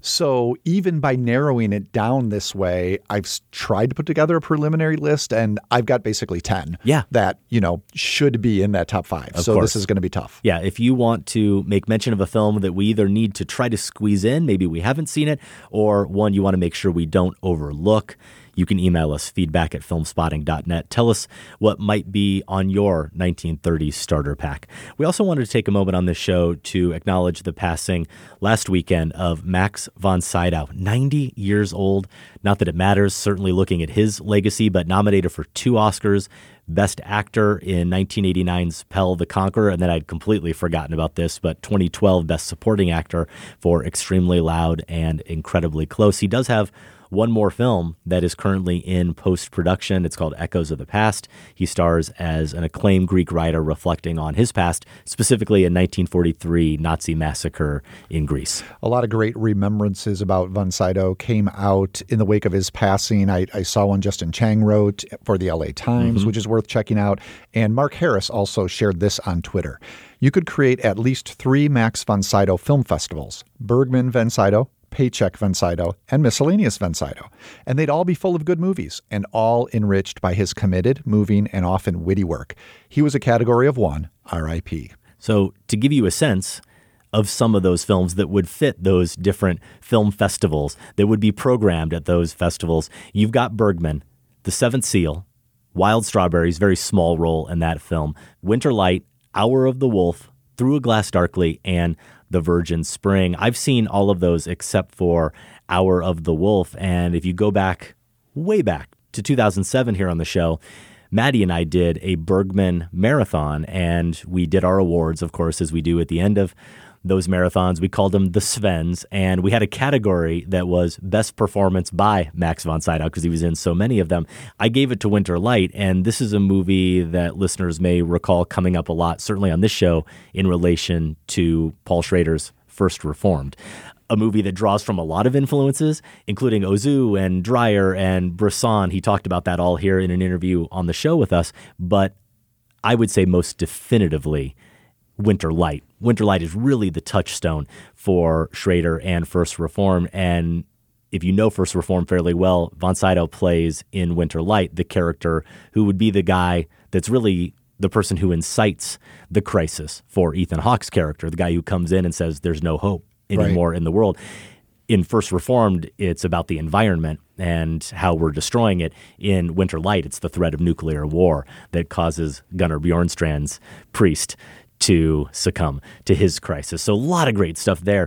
So even by narrowing it down this way, I've s- tried to put together a preliminary list, and I've got basically ten Yeah. that, you know, should be in that top five. Of so course. this is going to be tough. Yeah, if you want to make mention of a film that we either need to try to squeeze in, maybe we haven't seen it, or one you want to make sure we don't overlook, you can email us, feedback at filmspotting dot net. Tell us what might be on your nineteen thirties starter pack. We also wanted to take a moment on this show to acknowledge the passing last weekend of Max von Sydow, ninety years old. Not that it matters, certainly looking at his legacy, but nominated for two Oscars, Best Actor in nineteen eighty-nine's Pell the Conqueror, and then I'd completely forgotten about this, but twenty twelve Best Supporting Actor for Extremely Loud and Incredibly Close. He does have one more film that is currently in post-production. It's called Echoes of the Past. He stars as an acclaimed Greek writer reflecting on his past, specifically a nineteen forty-three Nazi massacre in Greece. A lot of great remembrances about von Sydow came out in the wake of his passing. I, I saw one Justin Chang wrote for the L A Times, Mm-hmm. which is worth checking out. And Mark Harris also shared this on Twitter. You could create at least three Max von Sydow film festivals: Bergman von Sydow, Paycheck von Sydow, and Miscellaneous von Sydow. And they'd all be full of good movies and all enriched by his committed, moving, and often witty work. He was a category of one, R I P So to give you a sense of some of those films that would fit those different film festivals that would be programmed at those festivals, you've got Bergman, The Seventh Seal, Wild Strawberries, very small role in that film, Winter Light, Hour of the Wolf, Through a Glass Darkly, and The Virgin Spring. I've seen all of those except for Hour of the Wolf. And if you go back, way back to two thousand seven here on the show, Maddie and I did a Bergman marathon, and we did our awards, of course, as we do at the end of those marathons. We called them the Svens, and we had a category that was best performance by Max von Sydow because he was in so many of them. I gave it to Winter Light, and this is a movie that listeners may recall coming up a lot, certainly on this show, in relation to Paul Schrader's First Reformed. A movie that draws from a lot of influences, including Ozu and Dreyer and Bresson. He talked about that all here in an interview on the show with us, but I would say most definitively Winter Light. Winter Light is really the touchstone for Schrader and First Reform. And if you know First Reform fairly well, von Sydow plays in Winter Light the character who would be the guy that's really the person who incites the crisis for Ethan Hawke's character, the guy who comes in and says there's no hope anymore right. in the world. In First Reformed, it's about the environment and how we're destroying it. In Winter Light, it's the threat of nuclear war that causes Gunnar Bjornstrand's priest to succumb to his crisis. So a lot of great stuff there.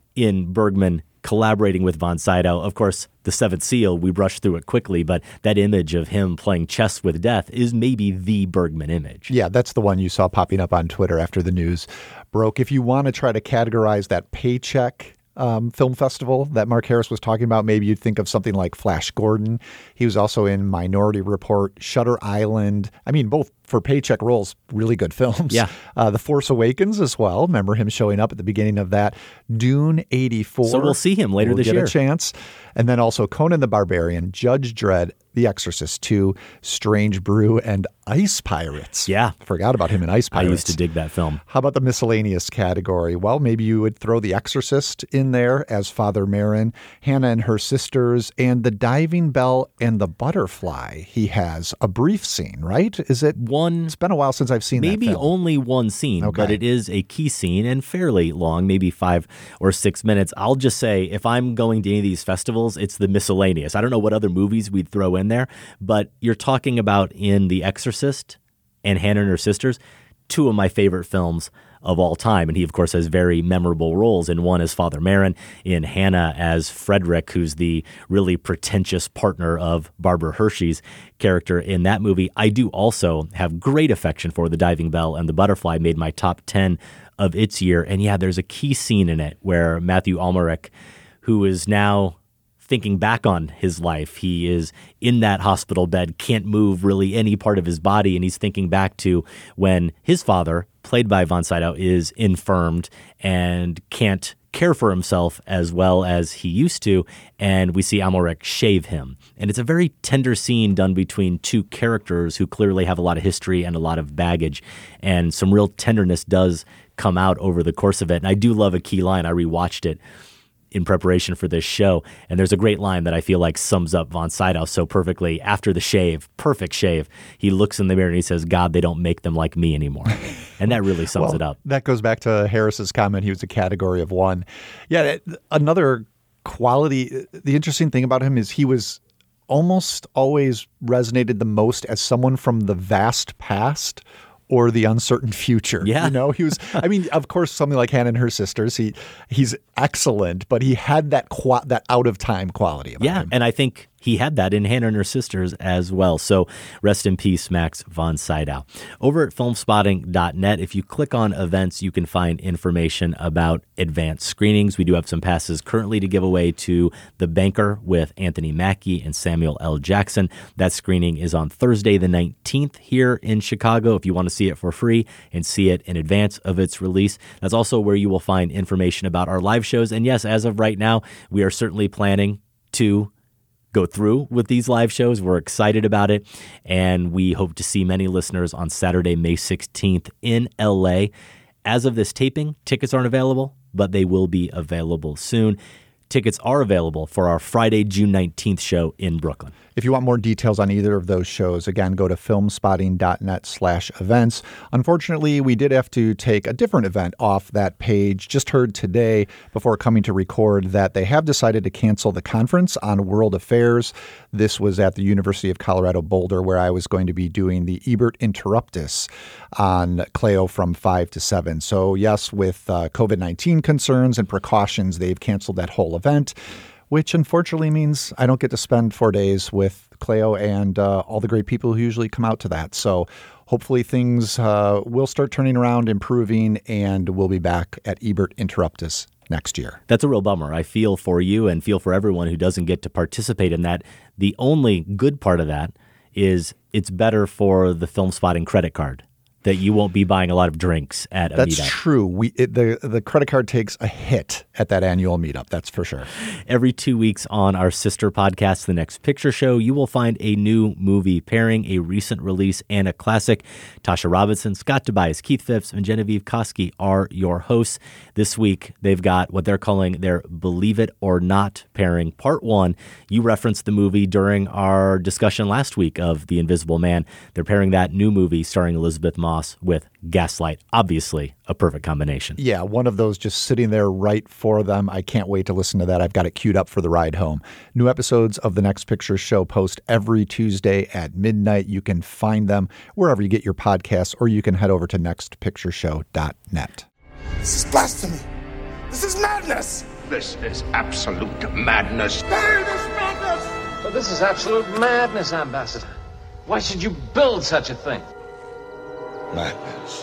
In Bergman collaborating with von Sydow, of course, The Seventh Seal, we brushed through it quickly, but that image of him playing chess with death is maybe the Bergman image. Yeah, that's the one you saw popping up on Twitter after the news broke. If you want to try to categorize that Paycheck Um, film festival that Mark Harris was talking about, maybe you'd think of something like Flash Gordon. He was also in Minority Report, Shutter Island. I mean, both for paycheck roles, really good films. Yeah. Uh, The Force Awakens as well. Remember him showing up at the beginning of that. Dune eighty-four. So we'll see him later we'll this get year. a chance. And then also Conan the Barbarian, Judge Dredd, The Exorcist two, Strange Brew, and Ice Pirates. Yeah. Forgot about him in Ice Pirates. I used to dig that film. How about the miscellaneous category? Well, maybe you would throw The Exorcist in there as Father Merrin, Hannah and Her Sisters, and The Diving Bell and the Butterfly. He has a brief scene, right? Is it one? It's been a while since I've seen maybe that film. only one scene, Okay. but it is a key scene and fairly long, maybe five or six minutes. I'll just say, if I'm going to any of these festivals, it's the miscellaneous. I don't know what other movies we'd throw in there, but you're talking about in The Exorcist and Hannah and Her Sisters, two of my favorite films of all time. And he, of course, has very memorable roles. In one as Father Merrin, in Hannah as Frederick, who's the really pretentious partner of Barbara Hershey's character in that movie. I do also have great affection for The Diving Bell and the Butterfly, made my top ten of its year. And yeah, there's a key scene in it where Matthew Almeric, who is now thinking back on his life. He is in that hospital bed, can't move really any part of his body, and he's thinking back to when his father, played by von Sydow, is infirmed and can't care for himself as well as he used to, and we see Amalric shave him. And it's a very tender scene done between two characters who clearly have a lot of history and a lot of baggage, and some real tenderness does come out over the course of it. And I do love a key line. I rewatched it in preparation for this show, and there's a great line that I feel like sums up von Sydow so perfectly. After the shave, perfect shave, he looks in the mirror and he says, "God, they don't make them like me anymore." And that really sums well, it up. That goes back to Harris's comment. He was a category of one. Yeah, another quality, the interesting thing about him is he was almost always resonated the most as someone from the vast past or the uncertain future. Yeah. You know, he was, I mean, of course, something like Hannah and Her Sisters, he he's excellent, but he had that qua- that out of time quality about yeah, him. And I think he had that in Hannah and Her Sisters as well. So rest in peace, Max von Sydow. Over at filmspotting dot net, if you click on events, you can find information about advanced screenings. We do have some passes currently to give away to The Banker with Anthony Mackie and Samuel L. Jackson. That screening is on Thursday the nineteenth here in Chicago. If you want to see it for free and see it in advance of its release, that's also where you will find information about our live shows. And yes, as of right now, we are certainly planning to go through with these live shows. We're excited about it, and we hope to see many listeners on Saturday, May sixteenth in L A. As of this taping, tickets aren't available, but they will be available soon. Tickets are available for our Friday, June nineteenth show in Brooklyn. If you want more details on either of those shows, again, go to filmspotting dot net slash events. Unfortunately, we did have to take a different event off that page. Just heard today before coming to record that they have decided to cancel the conference on World Affairs. This was at the University of Colorado Boulder, where I was going to be doing the Ebert Interruptus on Cleo from five to seven. So yes, with uh, COVID nineteen concerns and precautions, they've canceled that whole event, which unfortunately means I don't get to spend four days with Cleo and uh, all the great people who usually come out to that. So hopefully things uh, will start turning around, improving, and we'll be back at Ebert Interruptus next year. That's a real bummer. I feel for you and feel for everyone who doesn't get to participate in that. The only good part of that is it's better for the Film Spotting credit card, that you won't be buying a lot of drinks at a That's meetup. That's true. We it, the the credit card takes a hit at that annual meetup. That's for sure. Every two weeks on our sister podcast, The Next Picture Show, you will find a new movie pairing, a recent release, and a classic. Tasha Robinson, Scott Tobias, Keith Phipps, and Genevieve Koski are your hosts. This week, they've got what they're calling their Believe It or Not pairing, part one. You referenced the movie during our discussion last week of The Invisible Man. They're pairing that new movie starring Elizabeth Moss with Gaslight. Obviously, a perfect combination. Yeah, one of those just sitting there right for them. I can't wait to listen to that. I've got it queued up for the ride home. New episodes of The Next Picture Show post every Tuesday at midnight. You can find them wherever you get your podcasts, or you can head over to next picture show dot net. This is blasphemy. This is madness. This is absolute madness. Bury this madness! But this is absolute madness, Ambassador. Why should you build such a thing? Madness.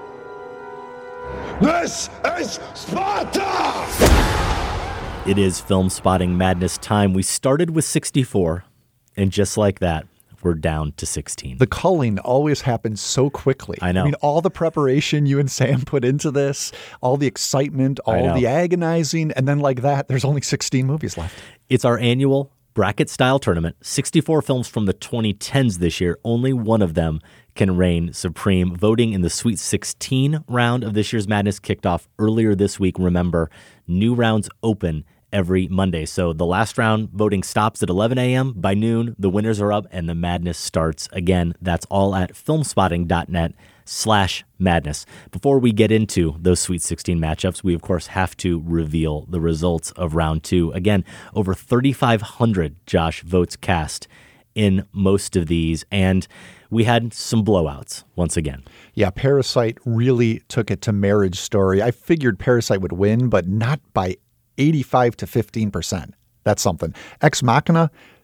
This is Sparta! It is Film Spotting Madness time. We started with sixty-four, and just like that, we're down to sixteen. The culling always happens so quickly. I know. I mean, all the preparation you and Sam put into this, all the excitement, all the agonizing, and then like that, there's only sixteen movies left. It's our annual bracket-style tournament. sixty-four films from the twenty tens this year. Only one of them can reign supreme. Voting in the Sweet sixteen round of this year's Madness kicked off earlier this week. Remember, new rounds open every Monday. So the last round voting stops at eleven a.m. By noon, the winners are up and the madness starts again. That's all at filmspotting dot net slash madness. Before we get into those Sweet sixteen matchups, we of course have to reveal the results of round two. Again, over thirty-five hundred Josh votes cast in most of these, and we had some blowouts once again. Yeah, Parasite really took it to Marriage Story. I figured Parasite would win, but not by eighty-five to fifteen percent. That's something. Ex Machina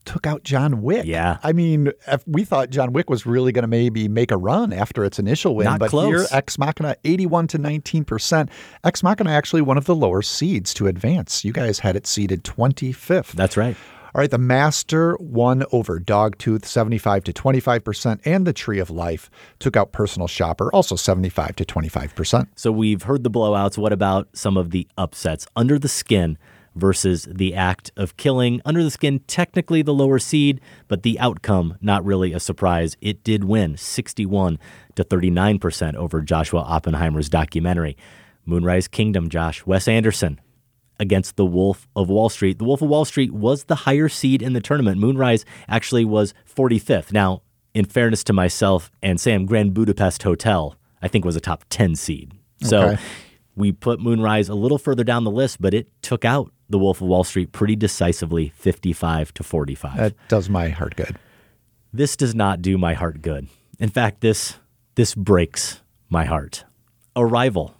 took out John Wick. Yeah. I mean, if we thought John Wick was really going to maybe make a run after its initial win. Not but close. Here, Ex Machina, eighty-one to nineteen percent. Ex Machina actually one of the lower seeds to advance. You guys had it seeded twenty-fifth. That's right. All right, The Master won over Dogtooth, seventy-five to twenty-five percent, and The Tree of Life took out Personal Shopper, also seventy-five to twenty-five percent. So we've heard the blowouts. What about some of the upsets? Under the Skin versus The Act of Killing. Under the Skin, technically the lower seed, but the outcome, not really a surprise. It did win sixty-one to thirty-nine percent over Joshua Oppenheimer's documentary. Moonrise Kingdom, Josh. Wes Anderson against The Wolf of Wall Street. The Wolf of Wall Street was the higher seed in the tournament. Moonrise actually was forty-fifth. Now, in fairness to myself and Sam, Grand Budapest Hotel, I think, was a top ten seed. So Okay. we put Moonrise a little further down the list, but it took out The Wolf of Wall Street pretty decisively, fifty-five to forty-five. That does my heart good. This does not do my heart good. In fact, this this breaks my heart. Arrival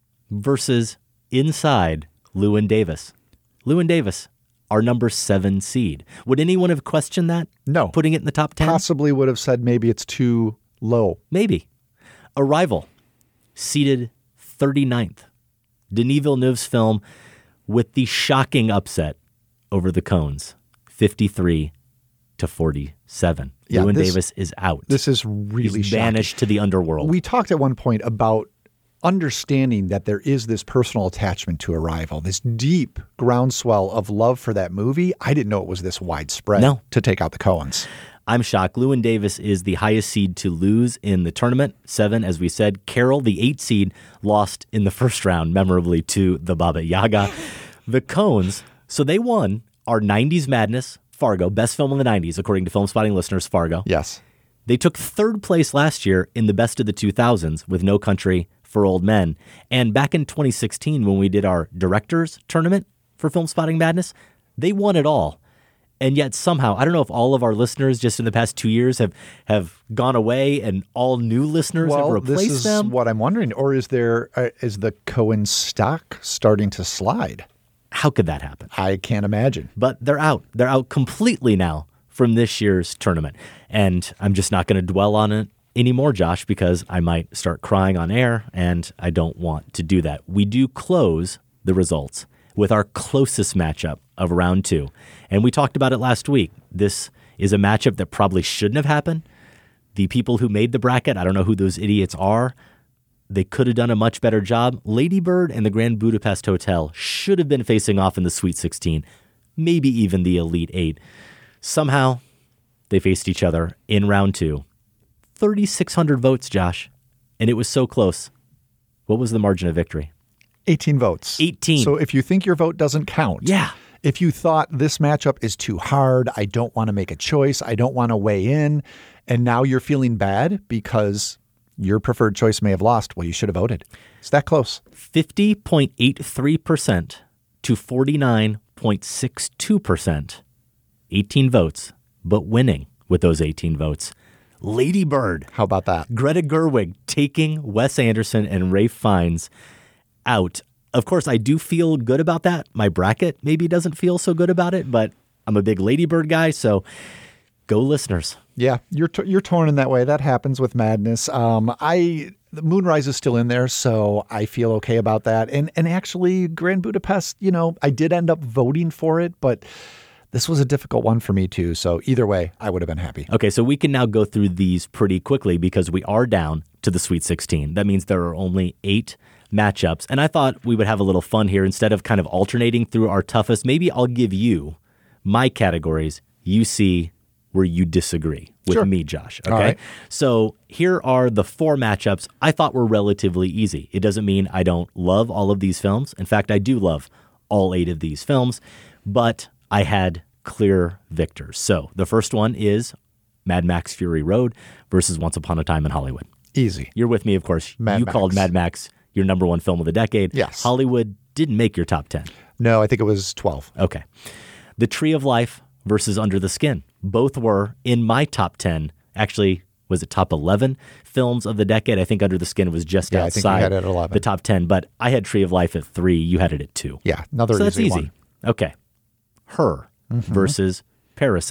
versus Inside Llewyn Davis. Llewyn Davis, our number seven seed. Would anyone have questioned that? No. Putting it in the top ten? Possibly would have said maybe it's too low. Maybe. Arrival, seeded thirty-ninth. Denis Villeneuve's film with the shocking upset over the Coens, fifty-three to forty-seven. Yeah, Llewyn this- Davis is out. This is really He's shocking. banished to the underworld. We talked at one point about understanding that there is this personal attachment to Arrival, this deep groundswell of love for that movie. I didn't know it was this widespread No. to take out the Coens. I'm shocked. Llewyn Davis is the highest seed to lose in the tournament. Seven, as we said. Carol, the eight seed, lost in the first round, memorably to the Baba Yaga. The Coens, so they won our nineties Madness, Fargo, best film of the nineties, according to Film Spotting listeners, Fargo. Yes. They took third place last year in the best of the two thousands with No Country for Old Men. And back in twenty sixteen, when we did our directors tournament for Film Spotting Madness, they won it all. And yet somehow, I don't know if all of our listeners just in the past two years have, have gone away and all new listeners Well, have replaced this is them. what I'm wondering. Or is there uh, is the Coen stock starting to slide? How could that happen? I can't imagine. But they're out. They're out completely now from this year's tournament. And I'm just not going to dwell on it anymore, Josh, because I might start crying on air, and I don't want to do that. We do close the results with our closest matchup of round two. And we talked about it last week. This is a matchup that probably shouldn't have happened. The people who made the bracket, I don't know who those idiots are. They could have done a much better job. Lady Bird and the Grand Budapest Hotel should have been facing off in the Sweet sixteen, maybe even the Elite Eight. Somehow, they faced each other in round two. thirty-six hundred votes, Josh, and it was so close. What was the margin of victory? eighteen votes. eighteen. So if you think your vote doesn't count. Yeah. If you thought this matchup is too hard, I don't want to make a choice, I don't want to weigh in, and now you're feeling bad because your preferred choice may have lost, well, you should have voted. It's that close. fifty point eight three percent to forty-nine point six two percent. eighteen votes, but winning with those eighteen votes. Lady Bird. How about that? Greta Gerwig taking Wes Anderson and Ralph Fiennes out. Of course, I do feel good about that. My bracket maybe doesn't feel so good about it, but I'm a big Lady Bird guy, so go listeners. Yeah, you're t- you're torn in that way. That happens with Madness. Um, I the Moonrise is still in there, so I feel okay about that. And and actually, Grand Budapest, you know, I did end up voting for it, but this was a difficult one for me too. So either way, I would have been happy. Okay, so we can now go through these pretty quickly because we are down to the Sweet sixteen. That means there are only eight matchups. And I thought we would have a little fun here. Instead of kind of alternating through our toughest, maybe I'll give you my categories. You see where you disagree with Sure. me, Josh. Okay. All right. So here are the four matchups I thought were relatively easy. It doesn't mean I don't love all of these films. In fact, I do love all eight of these films, but I had clear victors. So the first one is Mad Max Fury Road versus Once Upon a Time in Hollywood. Easy. You're with me, of course. Mad you Max. called Mad Max your number one film of the decade. Yes. Hollywood didn't make your top ten. No, I think it was twelve. Okay. The Tree of Life versus Under the Skin. Both were in my top ten. Actually, was it top eleven films of the decade? I think Under the Skin was just Yeah, I think you outside had it at eleven. the top ten, but I had Tree of Life at three. You had it at two. Yeah, another so that's easy easy. one. Okay. Her Mhm. versus Parasite.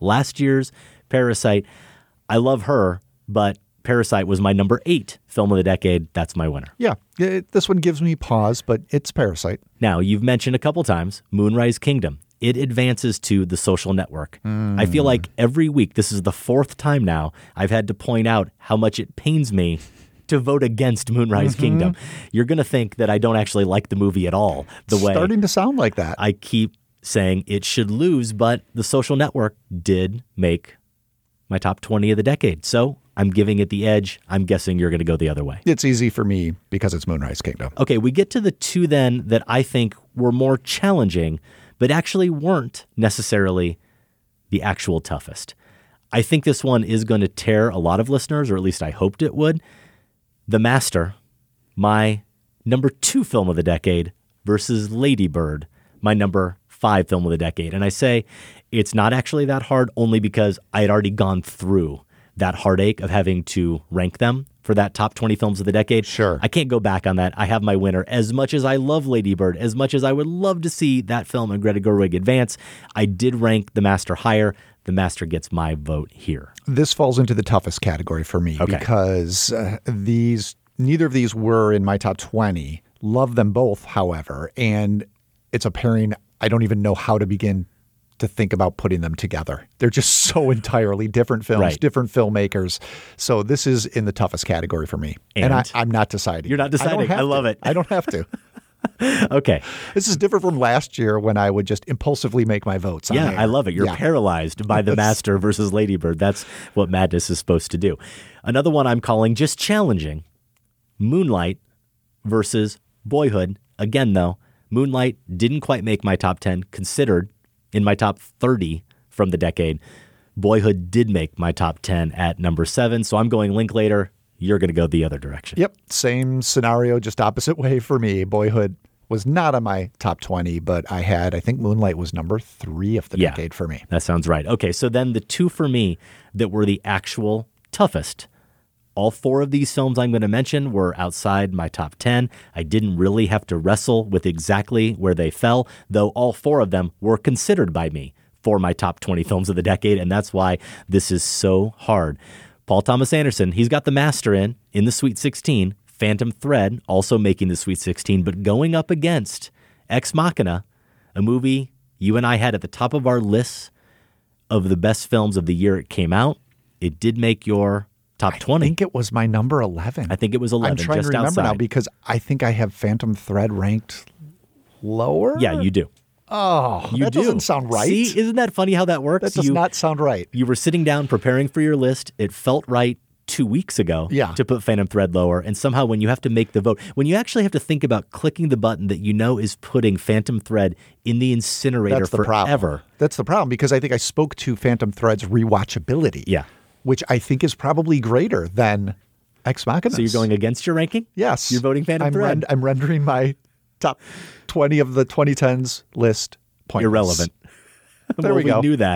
last year's Parasite. I love her, but Parasite was my number eight film of the decade. That's my winner. Yeah, it, this one gives me pause, but it's Parasite. Now, you've mentioned a couple times Moonrise Kingdom. It advances to The Social Network. Mm. I feel like every week, this is the fourth time now, I've had to point out how much it pains me to vote against Moonrise mm-hmm. Kingdom. You're going to think that I don't actually like the movie at all. The way starting to sound like that. I keep saying it should lose, but The Social Network did make my top twenty of the decade. So I'm giving it the edge. I'm guessing you're going to go the other way. It's easy for me because it's Moonrise Kingdom. Okay, we get to the two then that I think were more challenging, but actually weren't necessarily the actual toughest. I think this one is going to tear a lot of listeners, or at least I hoped it would. The Master, my number two film of the decade, versus Lady Bird, my number five film of the decade. And I say it's not actually that hard only because I had already gone through that heartache of having to rank them for that top twenty films of the decade. Sure. I can't go back on that. I have my winner. As much as I love Lady Bird, as much as I would love to see that film and Greta Gerwig advance, I did rank The Master higher. The Master gets my vote here. This falls into the toughest category for me okay. because uh, these neither of these were in my top twenty. Love them both, however, and it's a pairing I don't even know how to begin to think about putting them together. They're just so entirely different films, right. different filmmakers. So this is in the toughest category for me. And, and I, I'm not deciding. You're not deciding. I, I love to. it. I don't have to. Okay. This is different from last year when I would just impulsively make my votes. Yeah, I love it. You're yeah. paralyzed by The Master versus Lady Bird. That's what Madness is supposed to do. Another one I'm calling just challenging, Moonlight versus Boyhood. Again, though, Moonlight didn't quite make my top ten, considered in my top thirty from the decade. Boyhood did make my top ten at number seven, so I'm going Linklater. You're going to go the other direction. Yep, same scenario, just opposite way for me. Boyhood was not on my top twenty, but I had, I think Moonlight was number three of the yeah, decade for me. That sounds right. Okay, so then the two for me that were the actual toughest. All four of these films I'm going to mention were outside my top ten. I didn't really have to wrestle with exactly where they fell, though all four of them were considered by me for my top twenty films of the decade, and that's why this is so hard. Paul Thomas Anderson, he's got The Master in, in the Sweet sixteen. Phantom Thread also making the Sweet sixteen, but going up against Ex Machina, a movie you and I had at the top of our list of the best films of the year it came out. It did make your top twenty. I think it was my number eleven. I think it was eleven. I'm trying just to remember outside. now because I think I have Phantom Thread ranked lower. Yeah, you do. Oh, you that do. doesn't sound right. See, isn't that funny how that works? That does you, not sound right. You were sitting down preparing for your list. It felt right two weeks ago yeah. to put Phantom Thread lower. And somehow when you have to make the vote, when you actually have to think about clicking the button that you know is putting Phantom Thread in the incinerator That's the forever. Problem. That's the problem because I think I spoke to Phantom Thread's rewatchability. Yeah. Which I think is probably greater than Ex Machina. So you're going against your ranking? Yes. You're voting Phantom I'm Thread? Rend- I'm rendering my top twenty of the twenty tens list pointless. Irrelevant. There well, we go. We knew that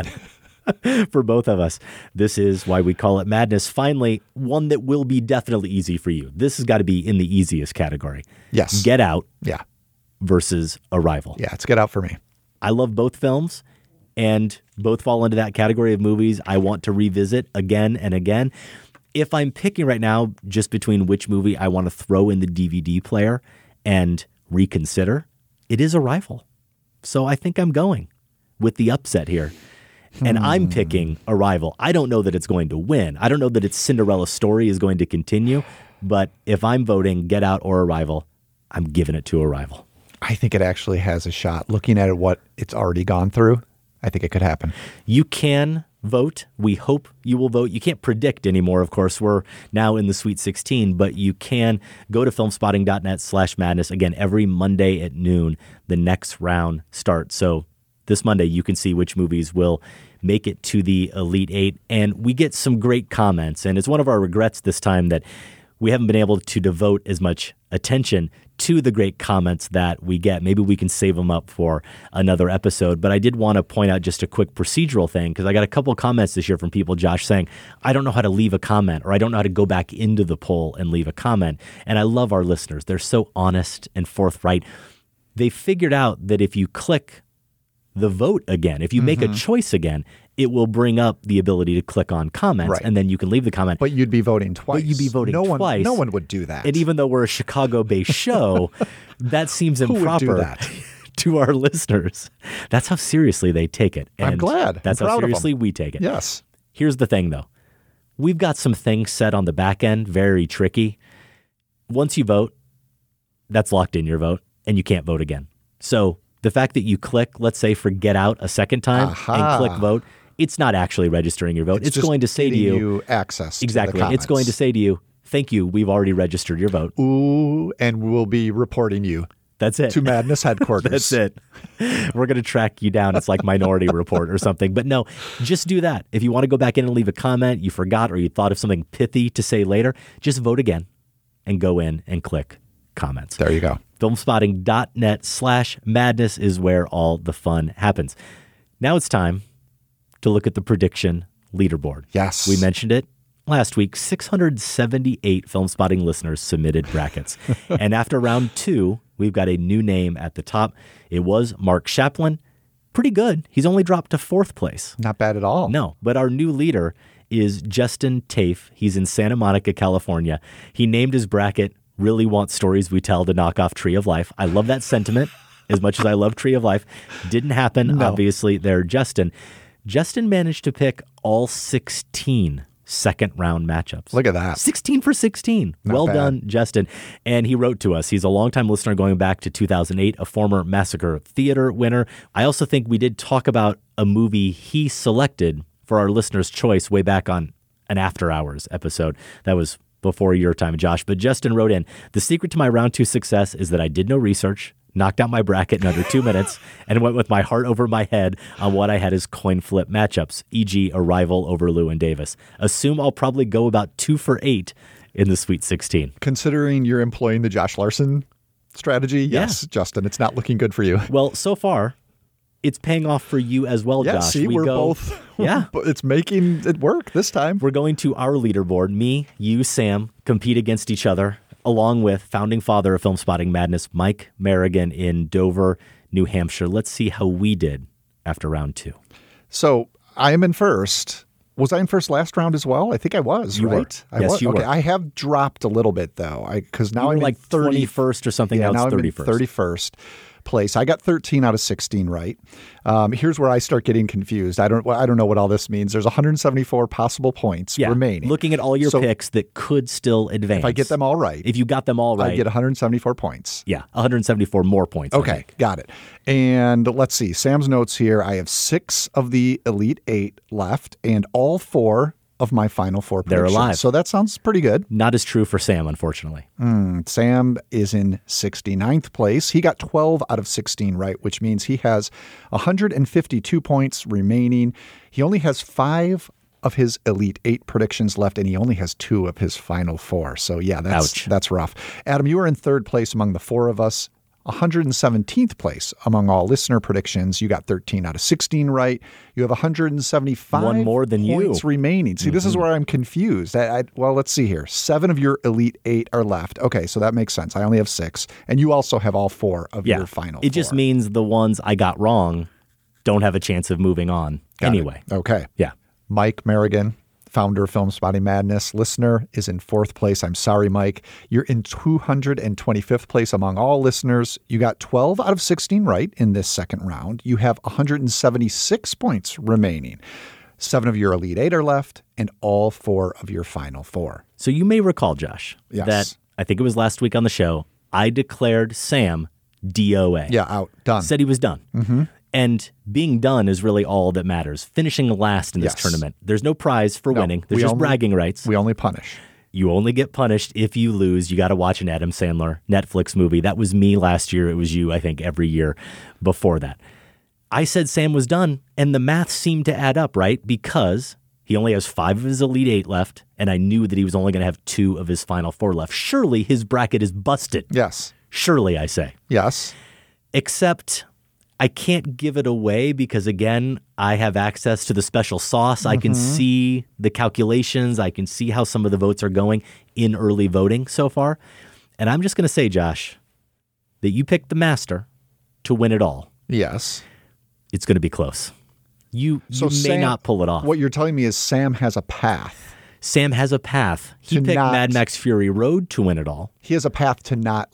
for both of us. This is why we call it Madness. Finally, one that will be definitely easy for you. This has got to be in the easiest category. Yes. Get Out yeah. versus Arrival. Yeah, it's Get Out for me. I love both films, and both fall into that category of movies I want to revisit again and again. If I'm picking right now just between which movie I want to throw in the D V D player and reconsider, it is Arrival. So I think I'm going with the upset here. And hmm. I'm picking Arrival. I don't know that it's going to win. I don't know that its Cinderella story is going to continue. But if I'm voting Get Out or Arrival, I'm giving it to Arrival. I think it actually has a shot. Looking at it, what it's already gone through, I think it could happen. You can vote. We hope you will vote. You can't predict anymore, of course. We're now in the Sweet sixteen, but you can go to filmspotting.net slash madness. Again, every Monday at noon, the next round starts. So this Monday, you can see which movies will make it to the Elite Eight. And we get some great comments. And it's one of our regrets this time that we haven't been able to devote as much attention to the great comments that we get. Maybe we can save them up for another episode. But I did want to point out just a quick procedural thing, because I got a couple of comments this year from people, Josh, saying, I don't know how to leave a comment, or I don't know how to go back into the poll and leave a comment. And I love our listeners. They're so honest and forthright. They figured out that if you click the vote again. If you make Mm-hmm. a choice again, it will bring up the ability to click on comments, Right. and then you can leave the comment. But you'd be voting twice. But you'd be voting no twice. One, no one would do that. And even though we're a Chicago-based show, that seems Who would improper do that? to our listeners. That's how seriously they take it. And I'm glad. That's I'm how proud of seriously them. we take it. Yes. Here's the thing, though. We've got some things set on the back end, very tricky. Once you vote, that's locked in your vote, and you can't vote again. So the fact that you click, let's say, for get out a second time Aha. and click vote, it's not actually registering your vote. It's It's, just going to say to getting you, you access to the exactly. It's going to comments. say to you, thank you, we've already registered your vote. Ooh, and we'll be reporting you That's it. to Madness headquarters. That's it. We're going to track you down. It's like Minority Report or something. But no, just do that. If you want to go back in and leave a comment, you forgot or you thought of something pithy to say later, just vote again and go in and click comments. There you go. Filmspotting.net slash madness is where all the fun happens. Now it's time to look at the prediction leaderboard. Yes. We mentioned it last week. six hundred seventy-eight Film Spotting listeners submitted brackets. And after round two, we've got a new name at the top. It was Mark Chaplin. Pretty good. He's only dropped to fourth place. Not bad at all. No, but our new leader is Justin Tafe. He's in Santa Monica, California. He named his bracket, Really Want Stories We Tell to Knock Off Tree of Life. I love that sentiment as much as I love Tree of Life. Didn't happen, No. obviously, there, Justin. Justin managed to pick all sixteen second round matchups. Look at that. sixteen for sixteen. Not well bad. done, Justin. And he wrote to us. He's a longtime listener going back to two thousand eight, a former Massacre Theater winner. I also think we did talk about a movie he selected for our listener's choice way back on an After Hours episode. That was before your time, Josh. But Justin wrote in, the secret to my round two success is that I did no research, knocked out my bracket in under two minutes, and went with my heart over my head on what I had as coin flip matchups, for example. Arrival over Llewyn Davis. Assume I'll probably go about two for eight in the Sweet sixteen. Considering you're employing the Josh Larson strategy, Yeah. yes, Justin, it's not looking good for you. Well, so far, it's paying off for you as well, Yeah, Josh. see, we we're go, both, yeah. it's making it work this time. We're going to our leaderboard. Me, you, Sam, compete against each other, along with founding father of Film Spotting Madness, Mike Merrigan in Dover, New Hampshire. Let's see how we did after round two. So I am in first. Was I in first last round as well? I think I was, You were. right? I Yes, was. you okay, were. I have dropped a little bit though, I because now You were I'm like in thirty twenty-first or something. Yeah, now, now it's I'm in thirty-first. thirty-first place. I got thirteen out of sixteen right. Um, here's where I start getting confused. I don't. I don't know what all this means. There's one hundred seventy-four possible points Yeah, remaining. looking at all your So picks that could still advance. if I get them all right, If you got them all right. I get one hundred seventy-four points. Yeah, one hundred seventy-four more points. I Okay, think. got it. And let's see. Sam's notes here. I have six of the Elite Eight left, and all four of my final four They're predictions. alive. So that sounds pretty good. Not as true for Sam, unfortunately. Mm, Sam is in sixty-ninth place. He got twelve out of sixteen right, which means he has one hundred fifty-two points remaining. He only has five of his Elite Eight predictions left, and he only has two of his final four. So yeah, that's Ouch. that's rough. Adam, you are in third place among the four of us. one hundred seventeenth place among all listener predictions. You got thirteen out of sixteen right. You have one hundred seventy-five One more than you. points remaining. See, this is where I'm confused. I, I, well, let's see here. Seven of your Elite Eight are left. Okay, so that makes sense. I only have six. And you also have all four of Yeah. your final It just four. means the ones I got wrong don't have a chance of moving on Got it. anyway. Okay. Yeah. Mike Merrigan, founder of Film Spotting Madness, listener, is in fourth place. I'm sorry, Mike. You're in two hundred twenty-fifth place among all listeners. You got twelve out of sixteen right in this second round. You have one hundred seventy-six points remaining. Seven of your Elite Eight are left, and all four of your final four. So you may recall, Josh, Yes. that I think it was last week on the show, I declared Sam D O A. Yeah, out. Done. Said he was done. Mm-hmm. And being done is really all that matters. Finishing last in this Yes. tournament. There's no prize for No, winning. There's we just only- bragging rights. We only punish. You only get punished if you lose. You got to watch an Adam Sandler Netflix movie. That was me last year. It was you, I think, every year before that. I said Sam was done, and the math seemed to add up, right? Because he only has five of his Elite Eight left, and I knew that he was only going to have two of his final four left. Surely his bracket is busted. Yes. Surely, I say. Yes. Except I can't give it away because, again, I have access to the special sauce. I can Mhm. see the calculations. I can see how some of the votes are going in early voting so far. And I'm just going to say, Josh, that you picked the master to win it all. Yes. it's going to be close. You, So you may Sam- not pull it off. What you're telling me is Sam has a path. Sam has a path. He To picked not- Mad Max Fury Road to win it all. He has a path to not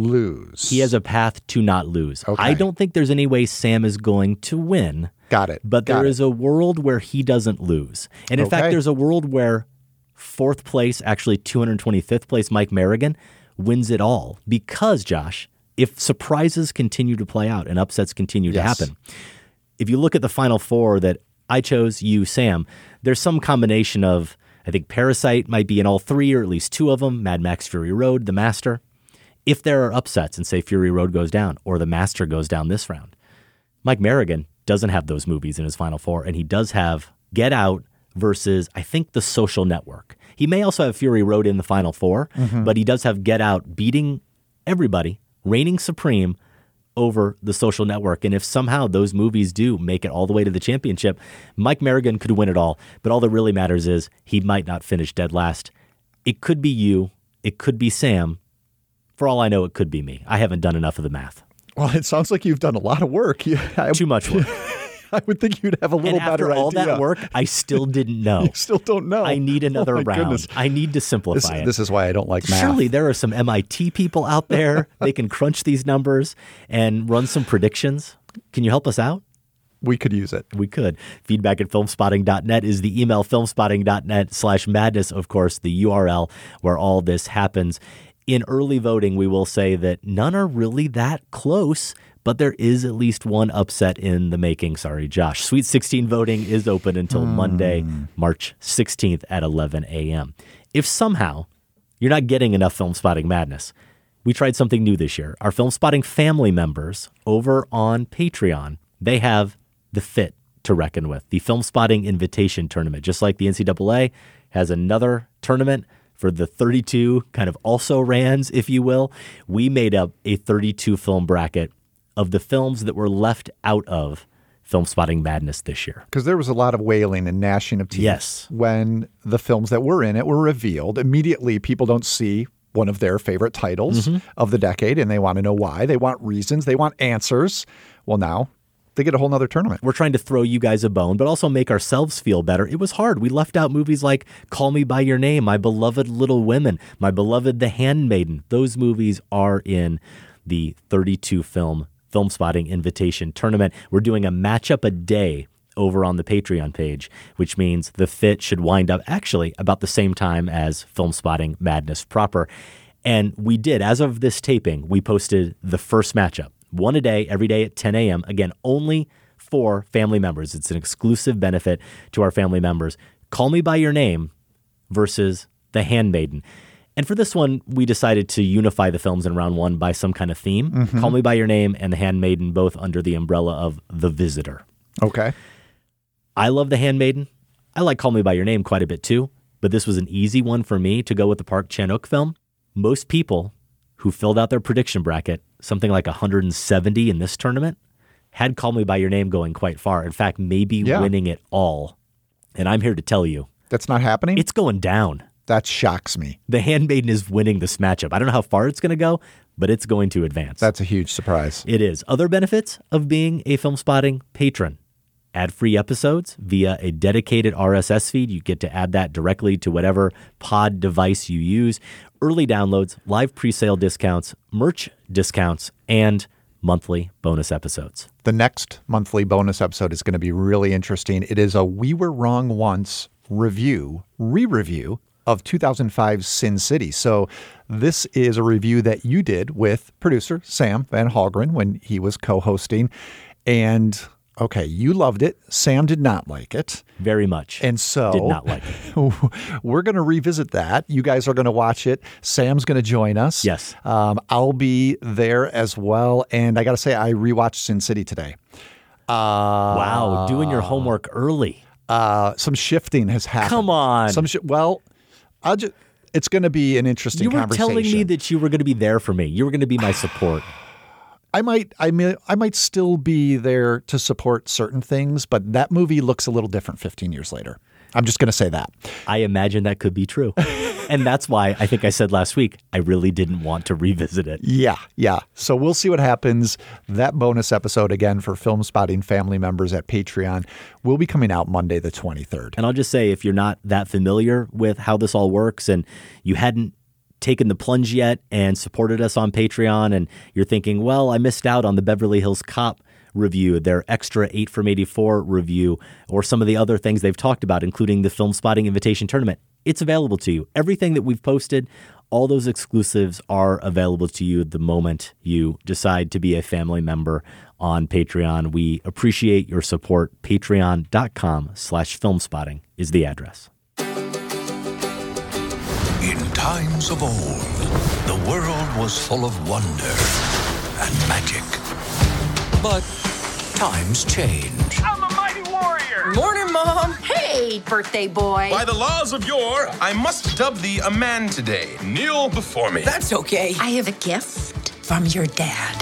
lose. He has a path to not lose. Okay. I don't think there's any way Sam is going to win. Got it. But Got there it. is a world where he doesn't lose. And in Okay. fact, there's a world where fourth place, actually two hundred twenty-fifth place, Mike Merrigan wins it all. Because, Josh, if surprises continue to play out and upsets continue Yes. to happen, if you look at the final four that I chose, you, Sam, there's some combination of, I think Parasite might be in all three or at least two of them, Mad Max Fury Road, The Master. If there are upsets and say Fury Road goes down or The Master goes down this round, Mike Merrigan doesn't have those movies in his final four, and he does have Get Out versus, I think, The Social Network. He may also have Fury Road in the final four, Mhm. but he does have Get Out beating everybody, reigning supreme over The Social Network. And if somehow those movies do make it all the way to the championship, Mike Merrigan could win it all. But all that really matters is he might not finish dead last. It could be you. It could be Sam. For all I know, it could be me. I haven't done enough of the math. Well, it sounds like you've done a lot of work. You- I, Too much work. I would think you'd have a little And after better all idea. that work, I still didn't know. You still don't know. I need another Oh, my round. goodness. I need to This, simplify it. this is why I don't like math. Surely there are some M I T people out there. They can crunch these numbers and run some predictions. Can you help us out? We could use it. We could. Feedback at filmspotting dot net is the email. filmspotting dot net slash madness, of course, the U R L where all this happens. In early voting, we will say that none are really that close, but there is at least one upset in the making. Sorry, Josh. Sweet sixteen voting is open until Hmm. Monday, March sixteenth at eleven a.m. If somehow you're not getting enough Film Spotting madness, we tried something new this year. Our Film Spotting family members over on Patreon, they have the fit to reckon with. The Film Spotting Invitation Tournament, just like the N C double A has another tournament for the thirty-two kind of also-rans, if you will. We made up a thirty-two film bracket of the films that were left out of Film Spotting Madness this year. Because there was a lot of wailing and gnashing of teeth Yes. when the films that were in it were revealed. Immediately, people don't see one of their favorite titles Mm-hmm. of the decade, and they want to know why. They want reasons. They want answers. Well, now they get a whole nother tournament. We're trying to throw you guys a bone, but also make ourselves feel better. It was hard. We left out movies like Call Me By Your Name, My Beloved Little Women, My Beloved The Handmaiden. Those movies are in the thirty-two film Film Spotting Invitation Tournament. We're doing a matchup a day over on the Patreon page, which means the fit should wind up actually about the same time as Film Spotting Madness proper. And we did, as of this taping, we posted the first matchup. One a day, every day at ten a.m. Again, only for family members. It's an exclusive benefit to our family members. Call Me By Your Name versus The Handmaiden. And for this one, we decided to unify the films in round one by some kind of theme. Mhm. Call Me By Your Name and The Handmaiden, both under the umbrella of The Visitor. Okay. I love The Handmaiden. I like Call Me By Your Name quite a bit too, but this was an easy one for me to go with the Park Chan-wook film. Most people who filled out their prediction bracket, something like one hundred seventy in this tournament, had Call Me By Your Name going quite far. In fact, maybe Yeah. winning it all. And I'm here to tell you, That's not happening? it's going down. That shocks me. The Handmaiden is winning this matchup. I don't know how far it's going to go, but it's going to advance. That's a huge surprise. It is. Other benefits of being a Film Spotting patron. Ad-free episodes via a dedicated R S S feed. You get to add that directly to whatever pod device you use. Early downloads, live pre-sale discounts, merch discounts, and monthly bonus episodes. The next monthly bonus episode is going to be really interesting. It is a We Were Wrong Once review, re-review of two thousand five's Sin City. So this is a review that you did with producer Sam Van Hallgren when he was co-hosting. And okay, you loved it. Sam did not like it. Very much. And so Did not like it. we're going to revisit that. You guys are going to watch it. Sam's going to join us. Yes. Um, I'll be there as well. And I got to say, I rewatched Sin City today. Uh, Wow, doing your homework early. Uh, some shifting has happened. Come on. Some shi well, I'll just, it's going to be an interesting You were conversation. telling me that you were going to be there for me. You were going to be my support. I might, I may, I might still be there to support certain things, but that movie looks a little different fifteen years later. I'm just going to say that. I imagine that could be true. And that's why I think I said last week, I really didn't want to revisit it. Yeah, yeah. So we'll see what happens. That bonus episode, again, for Film Spotting family members at Patreon, will be coming out Monday the twenty-third. And I'll just say, if you're not that familiar with how this all works and you hadn't taken the plunge yet and supported us on Patreon and you're thinking, well, I missed out on the Beverly Hills Cop review, their extra eight from eighty-four review, or some of the other things they've talked about, including the Film Spotting Invitation Tournament, it's available to you. Everything that we've posted, all those exclusives are available to you the moment you decide to be a family member on Patreon. We appreciate your support. Patreon.com slash filmspotting is the address. In times of old, the world was full of wonder and magic. But times change. I'm a mighty warrior. Morning, Mom. Hey, birthday boy. By the laws of yore, I must dub thee a man today. Kneel before me. That's okay. I have a gift from your dad.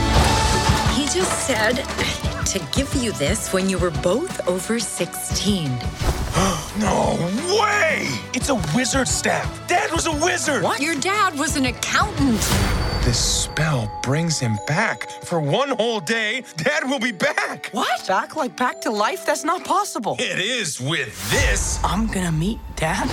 He just said to give you this when you were both over sixteen. No way! It's a wizard staff. Dad was a wizard. What? Your dad was an accountant. This spell brings him back. For one whole day, Dad will be back. What? Back like back to life? That's not possible. It is with this. I'm gonna meet Dad.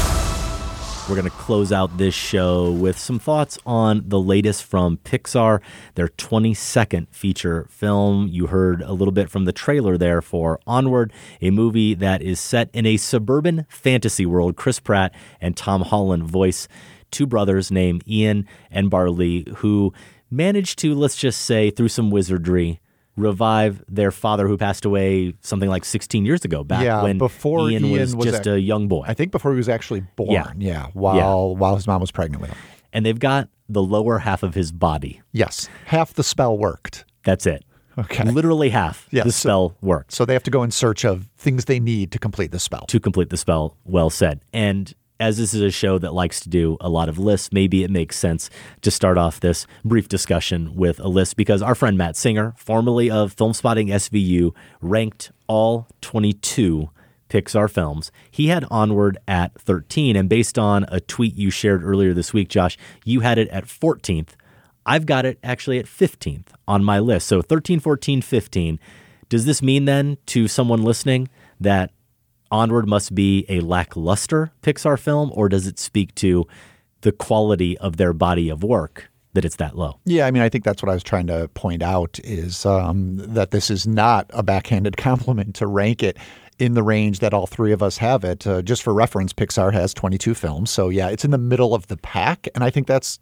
We're going to close out this show with some thoughts on the latest from Pixar, their twenty-second feature film. You heard a little bit from the trailer there for Onward, a movie that is set in a suburban fantasy world. Chris Pratt and Tom Holland voice two brothers named Ian and Barley, who managed to, let's just say, through some wizardry, revive their father who passed away something like sixteen years ago, back yeah, when before Ian, Ian was, was just a, a young boy. I think before he was actually born, yeah, yeah while yeah. while his mom was pregnant with him. And they've got the lower half of his body. Yes, half the spell worked. That's it. Okay. Literally half yeah, the so, spell worked. So they have to go in search of things they need to complete the spell. To complete the spell, well said. And as this is a show that likes to do a lot of lists, maybe it makes sense to start off this brief discussion with a list, because our friend Matt Singer, formerly of Film Spotting S V U, ranked all twenty-two Pixar films. He had Onward at thirteen, and based on a tweet you shared earlier this week, Josh, you had it at fourteenth. I've got it actually at fifteenth on my list. So thirteen, fourteen, fifteen. Does this mean then to someone listening that Onward must be a lackluster Pixar film, or does it speak to the quality of their body of work that it's that low? Yeah, I mean, I think that's what I was trying to point out is um, that this is not a backhanded compliment to rank it in the range that all three of us have it. Uh, just for reference, Pixar has twenty-two films. So yeah, it's in the middle of the pack. And I think that's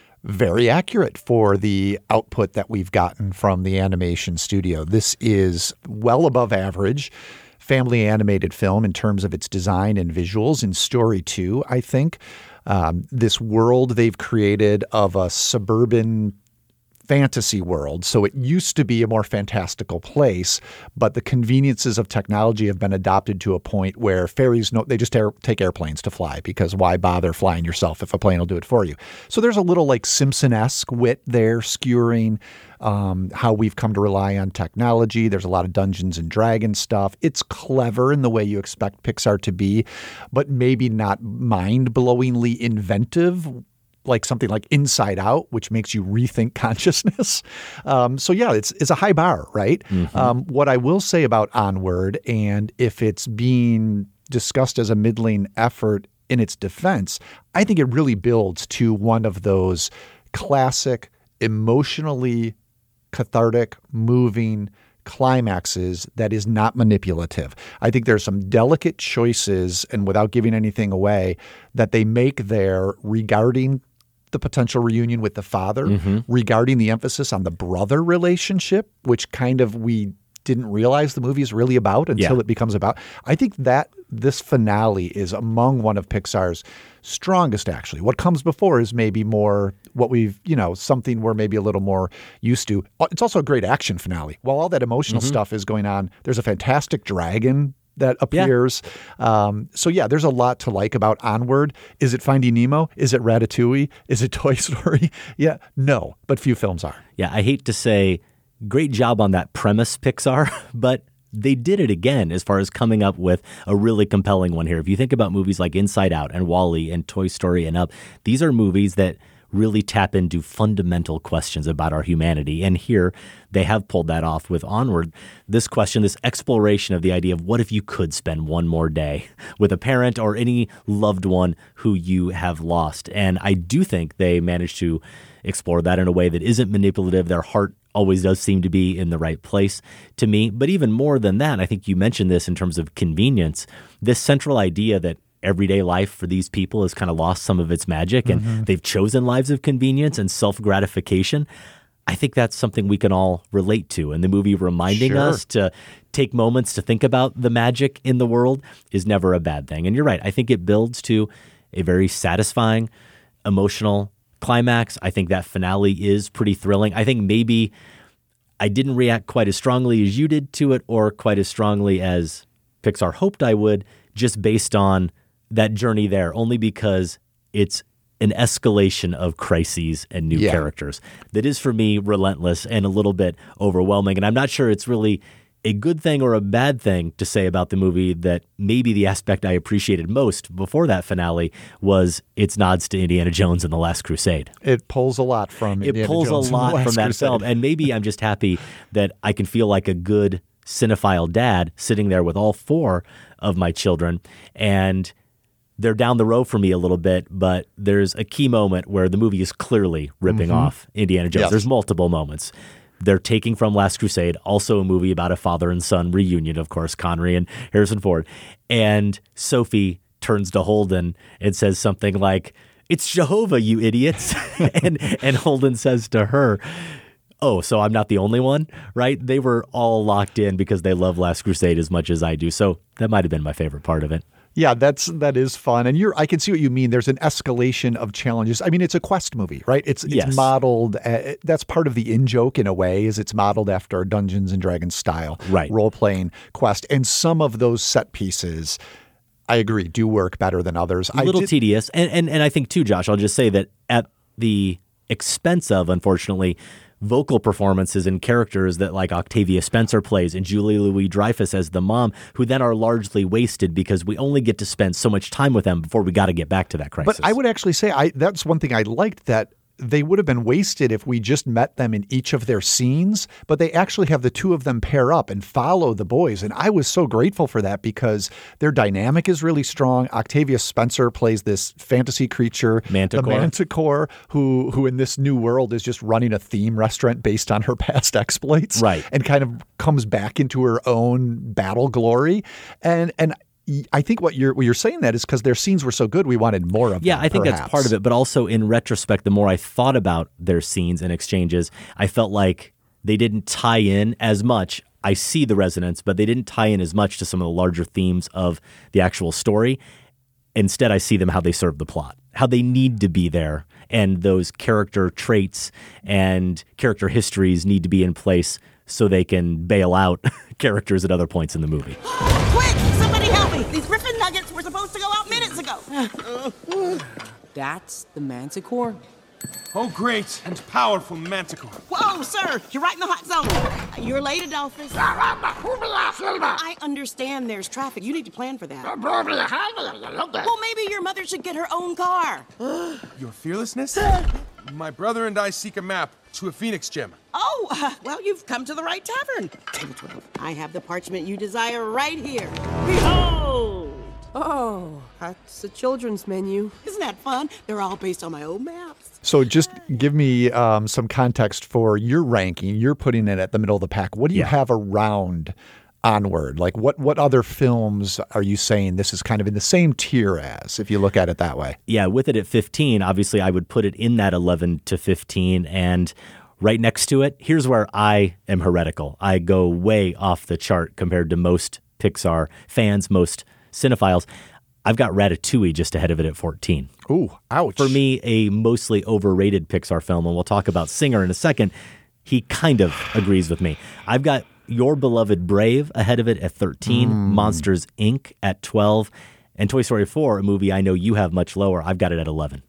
very accurate for the output that we've gotten from the animation studio. This is well above average family animated film in terms of its design and visuals and story too, I think. Um, this world they've created of a suburban fantasy world. So it used to be a more fantastical place, but the conveniences of technology have been adopted to a point where ferries, no, they just air, take airplanes to fly, because why bother flying yourself if a plane will do it for you? So there's a little like Simpson-esque wit there, skewering um, how we've come to rely on technology. There's a lot of Dungeons and Dragons stuff. It's clever in the way you expect Pixar to be, but maybe not mind-blowingly inventive, like something like Inside Out, which makes you rethink consciousness. Um, so yeah, it's it's a high bar, right? Mm-hmm. Um, what I will say about Onward, and if it's being discussed as a middling effort in its defense, I think it really builds to one of those classic, emotionally cathartic, moving climaxes that is not manipulative. I think there's some delicate choices, and without giving anything away, that they make there regarding the potential reunion with the father, mm-hmm. regarding the emphasis on the brother relationship, which kind of we didn't realize the movie is really about until yeah. it becomes about. I think that this finale is among one of Pixar's strongest, actually. What comes before is maybe more what we've, you know, something we're maybe a little more used to. It's also a great action finale. While all that emotional mm-hmm. stuff is going on, there's a fantastic dragon that appears. Yeah. Um, so yeah, there's a lot to like about Onward. Is it Finding Nemo? Is it Ratatouille? Is it Toy Story? Yeah, no, but few films are. Yeah, I hate to say great job on that premise, Pixar, but they did it again as far as coming up with a really compelling one here. If you think about movies like Inside Out and WALL-E and Toy Story and Up, these are movies that really tap into fundamental questions about our humanity. And here they have pulled that off with Onward. This question, this exploration of the idea of what if you could spend one more day with a parent or any loved one who you have lost. And I do think they managed to explore that in a way that isn't manipulative. Their heart always does seem to be in the right place to me. But even more than that, I think you mentioned this in terms of convenience, this central idea that everyday life for these people has kind of lost some of its magic and mm-hmm. they've chosen lives of convenience and self-gratification. I think that's something we can all relate to. And the movie reminding sure. us to take moments to think about the magic in the world is never a bad thing. And you're right. I think it builds to a very satisfying, emotional climax. I think that finale is pretty thrilling. I think maybe I didn't react quite as strongly as you did to it or quite as strongly as Pixar hoped I would, just based on that journey there, only because it's an escalation of crises and new yeah. characters that is, for me, relentless and a little bit overwhelming. And I'm not sure it's really a good thing or a bad thing to say about the movie. That maybe the aspect I appreciated most before that finale was its nods to Indiana Jones and The Last Crusade. It pulls a lot from It Indiana pulls Jones a lot and the from that Crusade. film. And maybe I'm just happy that I can feel like a good cinephile dad sitting there with all four of my children, and they're down the road for me a little bit, but there's a key moment where the movie is clearly ripping mm-hmm. off Indiana Jones. Yes. There's multiple moments. They're taking from Last Crusade, also a movie about a father and son reunion, of course, Connery and Harrison Ford. And Sophie turns to Holden and says something like, "It's Jehovah, you idiots." and and Holden says to her, "Oh, so I'm not the only one," right? They were all locked in because they love Last Crusade as much as I do. So that might have been my favorite part of it. Yeah, that's that is fun. And you're I can see what you mean. There's an escalation of challenges. I mean, it's a quest movie, right? It's it's yes. modeled uh, that's part of the in-joke in a way, is it's modeled after a Dungeons and Dragons style right. role-playing quest. And some of those set pieces, I agree, do work better than others. A little did, tedious. And, and and I think too, Josh, I'll just say that at the expense of, unfortunately, vocal performances and characters that like Octavia Spencer plays and Julie Louis-Dreyfus as the mom, who then are largely wasted because we only get to spend so much time with them before we got to get back to that crisis. But I would actually say I that's one thing I liked, that they would have been wasted if we just met them in each of their scenes, but they actually have the two of them pair up and follow the boys. And I was so grateful for that because their dynamic is really strong. Octavia Spencer plays this fantasy creature, Manticore. the Manticore, who who in this new world is just running a theme restaurant based on her past exploits, right? And kind of comes back into her own battle glory. And and I think what you're what you're saying that is because their scenes were so good, we wanted more of yeah, them. Yeah, I think perhaps. That's part of it. But also in retrospect, the more I thought about their scenes and exchanges, I felt like they didn't tie in as much. I see the resonance, but they didn't tie in as much to some of the larger themes of the actual story. Instead, I see them how they serve the plot, how they need to be there, and those character traits and character histories need to be in place so they can bail out characters at other points in the movie. Quick! Somebody help me! These Griffin nuggets were supposed to go out minutes ago. That's the Manticore? Oh, great and powerful Manticore. Whoa, sir! You're right in the hot zone. You're late, Adolphus. I understand there's traffic. You need to plan for that. Well, maybe your mother should get her own car. Your fearlessness? My brother and I seek a map to a Phoenix gem. Oh, uh, well, you've come to the right tavern. Table twelve. I have the parchment you desire right here. Behold! Oh, that's a children's menu. Isn't that fun? They're all based on my old maps. So just give me um, some context for your ranking. You're putting it at the middle of the pack. What do you yeah. have around Onward? Like what, what other films are you saying this is kind of in the same tier as, if you look at it that way? Yeah, with it at fifteen, obviously I would put it in that eleven to fifteen, and right next to it, here's where I am heretical. I go way off the chart compared to most Pixar fans, most cinephiles. I've got Ratatouille just ahead of it at fourteen. Ooh, ouch. For me, a mostly overrated Pixar film, and we'll talk about Singer in a second. He kind of agrees with me. I've got Your Beloved Brave ahead of it at thirteen, mm. Monsters, Incorporated at twelve, and Toy Story four, a movie I know you have much lower. I've got it at eleven.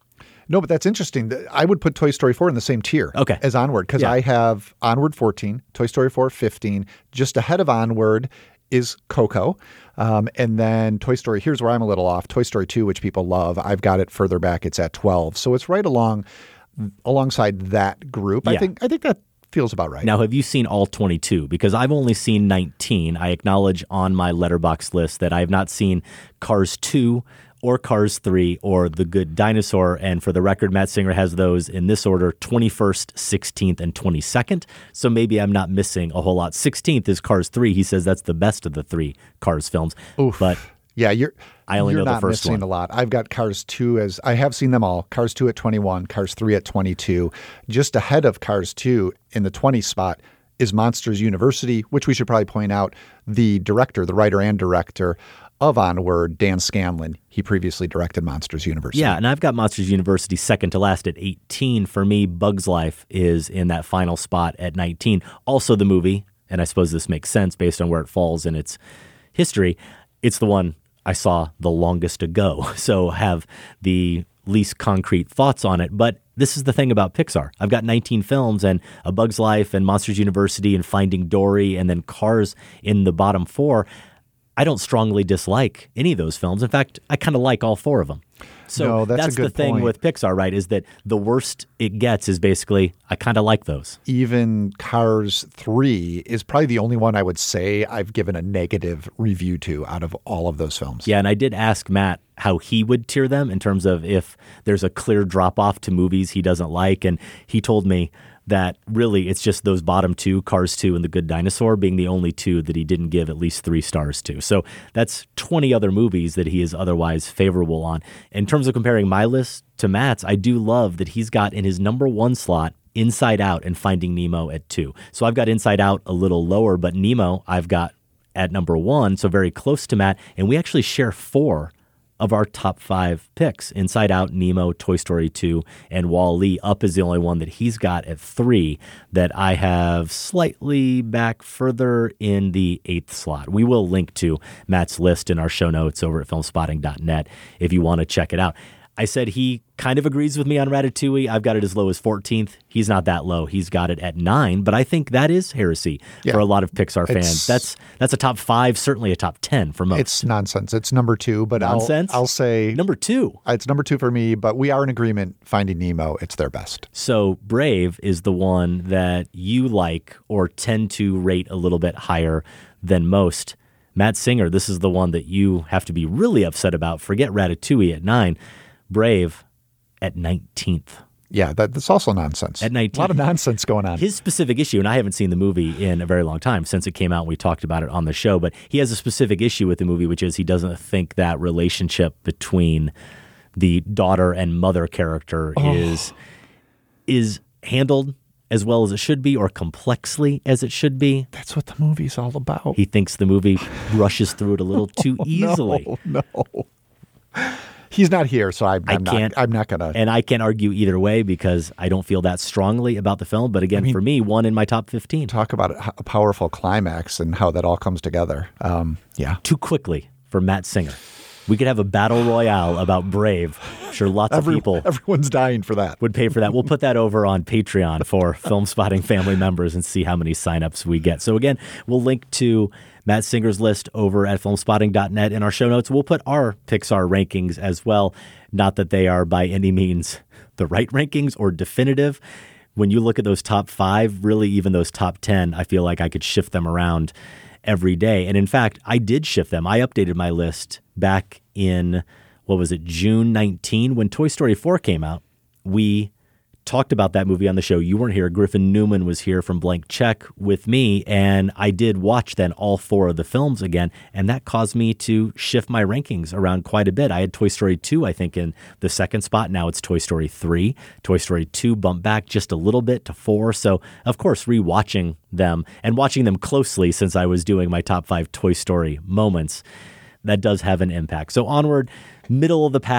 No, but that's interesting. I would put Toy Story four in the same tier okay. as Onward because yeah. I have Onward fourteen, Toy Story four fifteen. Just ahead of Onward is Coco. Um, and then Toy Story, here's where I'm a little off. Toy Story two, which people love, I've got it further back. It's at twelve. So it's right along alongside that group. Yeah. I think I think that feels about right. Now, have you seen all twenty-two? Because I've only seen nineteen. I acknowledge on my Letterboxd list that I have not seen Cars two or Cars three or The Good Dinosaur. And for the record, Matt Singer has those in this order, twenty-first, sixteenth, and twenty-second. So maybe I'm not missing a whole lot. sixteenth is Cars three. He says that's the best of the three Cars films. Oof. But yeah, you're I only you're know not the first missing one. a lot. I've got Cars two as I have seen them all. Cars two at twenty-one, Cars three at twenty-two. Just ahead of Cars two in the twenty spot is Monsters University, which we should probably point out the director, the writer and director of Onward, Dan Scanlon. He previously directed Monsters University. Yeah, and I've got Monsters University second to last at eighteen. For me, Bug's Life is in that final spot at nineteen. Also the movie, and I suppose this makes sense based on where it falls in its history, it's the one I saw the longest ago, so have the least concrete thoughts on it. But this is the thing about Pixar. I've got nineteen films and A Bug's Life and Monsters University and Finding Dory and then Cars in the bottom four. I don't strongly dislike any of those films. In fact, I kind of like all four of them. So no, that's, that's a good the thing point. with Pixar, right, is that the worst it gets is basically, I kind of like those. Even Cars three is probably the only one I would say I've given a negative review to out of all of those films. Yeah, and I did ask Matt how he would tier them in terms of if there's a clear drop-off to movies he doesn't like, and he told me that really it's just those bottom two, Cars two and The Good Dinosaur, being the only two that he didn't give at least three stars to. So that's twenty other movies that he is otherwise favorable on. In terms of comparing my list to Matt's, I do love that he's got in his number one slot Inside Out and Finding Nemo at two. So I've got Inside Out a little lower, but Nemo I've got at number one, so very close to Matt. And we actually share four of our top five picks. Inside Out, Nemo, Toy Story two, and Wall-E. Up is the only one that he's got at three that I have slightly back further in the eighth slot. We will link to Matt's list in our show notes over at filmspotting dot net if you want to check it out. I said he kind of agrees with me on Ratatouille. I've got it as low as fourteenth. He's not that low. He's got it at nine, but I think that is heresy yeah. for a lot of Pixar fans. It's, that's that's a top five, certainly a top ten for most. It's nonsense. It's number two, but nonsense? I'll, I'll say... Number two? It's number two for me, but we are in agreement. Finding Nemo, it's their best. So Brave is the one that you like or tend to rate a little bit higher than most. Matt Singer, this is the one that you have to be really upset about. Forget Ratatouille at nine. Brave at nineteenth. Yeah, that, that's also nonsense. At nineteenth. A lot of nonsense going on. His specific issue, and I haven't seen the movie in a very long time since it came out and we talked about it on the show, but he has a specific issue with the movie, which is he doesn't think that relationship between the daughter and mother character oh. is is handled as well as it should be or complexly as it should be. That's what the movie's all about. He thinks the movie rushes through it a little too oh, easily. No, no. He's not here, so I, I'm I not. Can't, I'm not gonna. And I can't argue either way because I don't feel that strongly about the film. But again, I mean, for me, one in my top fifteen. Talk about a powerful climax and how that all comes together. Um, yeah. Too quickly for Matt Singer. We could have a battle royale about Brave. I'm sure lots Every, of people. Everyone's dying for that. Would pay for that. We'll put that over on Patreon for Film Spotting family members and see how many signups we get. So again, we'll link to Matt Singer's list over at filmspotting dot net in our show notes. We'll put our Pixar rankings as well. Not that they are by any means the right rankings or definitive. When you look at those top five, really even those top ten, I feel like I could shift them around every day. And in fact, I did shift them. I updated my list back in, what was it, June nineteenth when Toy Story four came out. We talked about that movie on the show. You weren't here. Griffin Newman was here from Blank Check with me, and I did watch then all four of the films again, and that caused me to shift my rankings around quite a bit. I had Toy Story two, I think, in the second spot. Now it's Toy Story three. Toy Story two bumped back just a little bit to four. So, of course, rewatching them and watching them closely since I was doing my top five Toy Story moments, that does have an impact. So Onward, middle of the pack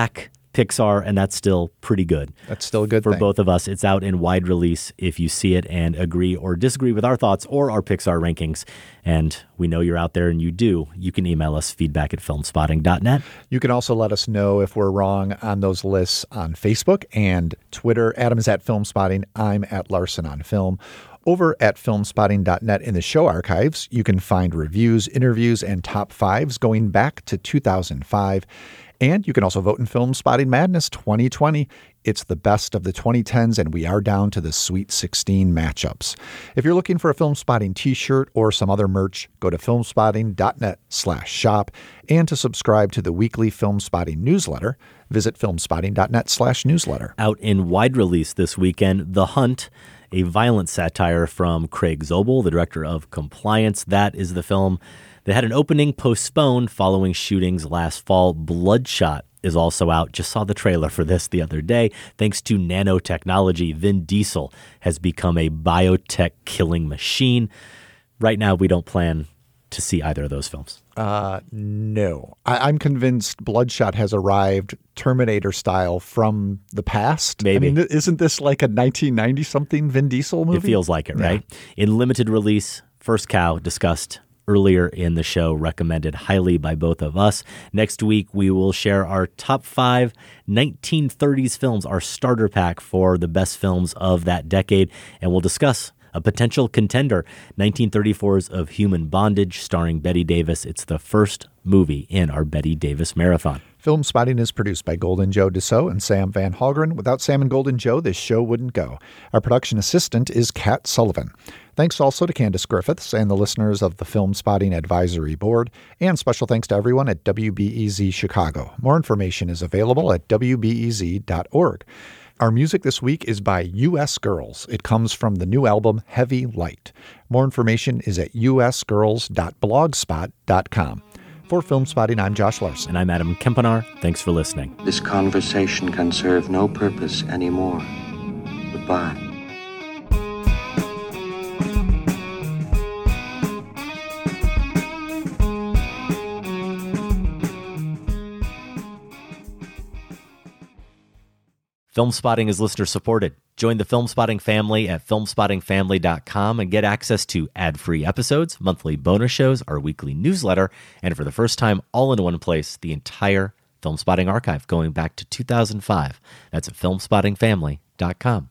Pixar, and that's still pretty good. That's still a good for thing. both of us. It's out in wide release. If you see it and agree or disagree with our thoughts or our Pixar rankings, and we know you're out there and you do, you can email us feedback at filmspotting dot net. You can also let us know if we're wrong on those lists on Facebook and Twitter. Adam is at Filmspotting. I'm at Larson on Film. Over at filmspotting dot net in the show archives, you can find reviews, interviews, and top fives going back to two thousand five. And you can also vote in Film Spotting Madness twenty twenty. It's the best of the twenty tens, and we are down to the Sweet sixteen matchups. If you're looking for a Film Spotting t-shirt or some other merch, go to filmspotting dot net slash shop. And to subscribe to the weekly Film Spotting newsletter, visit filmspotting dot net slash newsletter. Out in wide release this weekend, The Hunt, a violent satire from Craig Zobel, the director of Compliance. That is the film that had an opening postponed following shootings last fall. Bloodshot is also out. Just saw the trailer for this the other day. Thanks to nanotechnology, Vin Diesel has become a biotech killing machine. Right now, we don't plan to see either of those films. Uh, no. I- I'm convinced Bloodshot has arrived Terminator style from the past. Maybe. I mean, th- isn't this like a nineteen ninety-something Vin Diesel movie? It feels like it, right? Yeah. In limited release, First Cow discussed earlier in the show, recommended highly by both of us. Next week, we will share our top five nineteen thirties films, our starter pack for the best films of that decade, and we'll discuss a potential contender, nineteen thirty-four's Of Human Bondage, starring Bette Davis. It's the first movie in our Bette Davis marathon. Film Spotting is produced by Golden Joe Dassault and Sam Van Halgren. Without Sam and Golden Joe, this show wouldn't go. Our production assistant is Kat Sullivan. Thanks also to Candace Griffiths and the listeners of the Film Spotting Advisory Board. And special thanks to everyone at W B E Z Chicago. More information is available at w b e z dot org. Our music this week is by U S Girls. It comes from the new album Heavy Light. More information is at u s girls dot blogspot dot com. For Film Spotting, I'm Josh Larson. And I'm Adam Kempenaar. Thanks for listening. This conversation can serve no purpose anymore. Goodbye. Film Spotting is listener supported. Join the Film Spotting family at film spotting family dot com and get access to ad-free episodes, monthly bonus shows, our weekly newsletter, and for the first time, all in one place, the entire Film Spotting archive going back to two thousand five. That's at film spotting family dot com.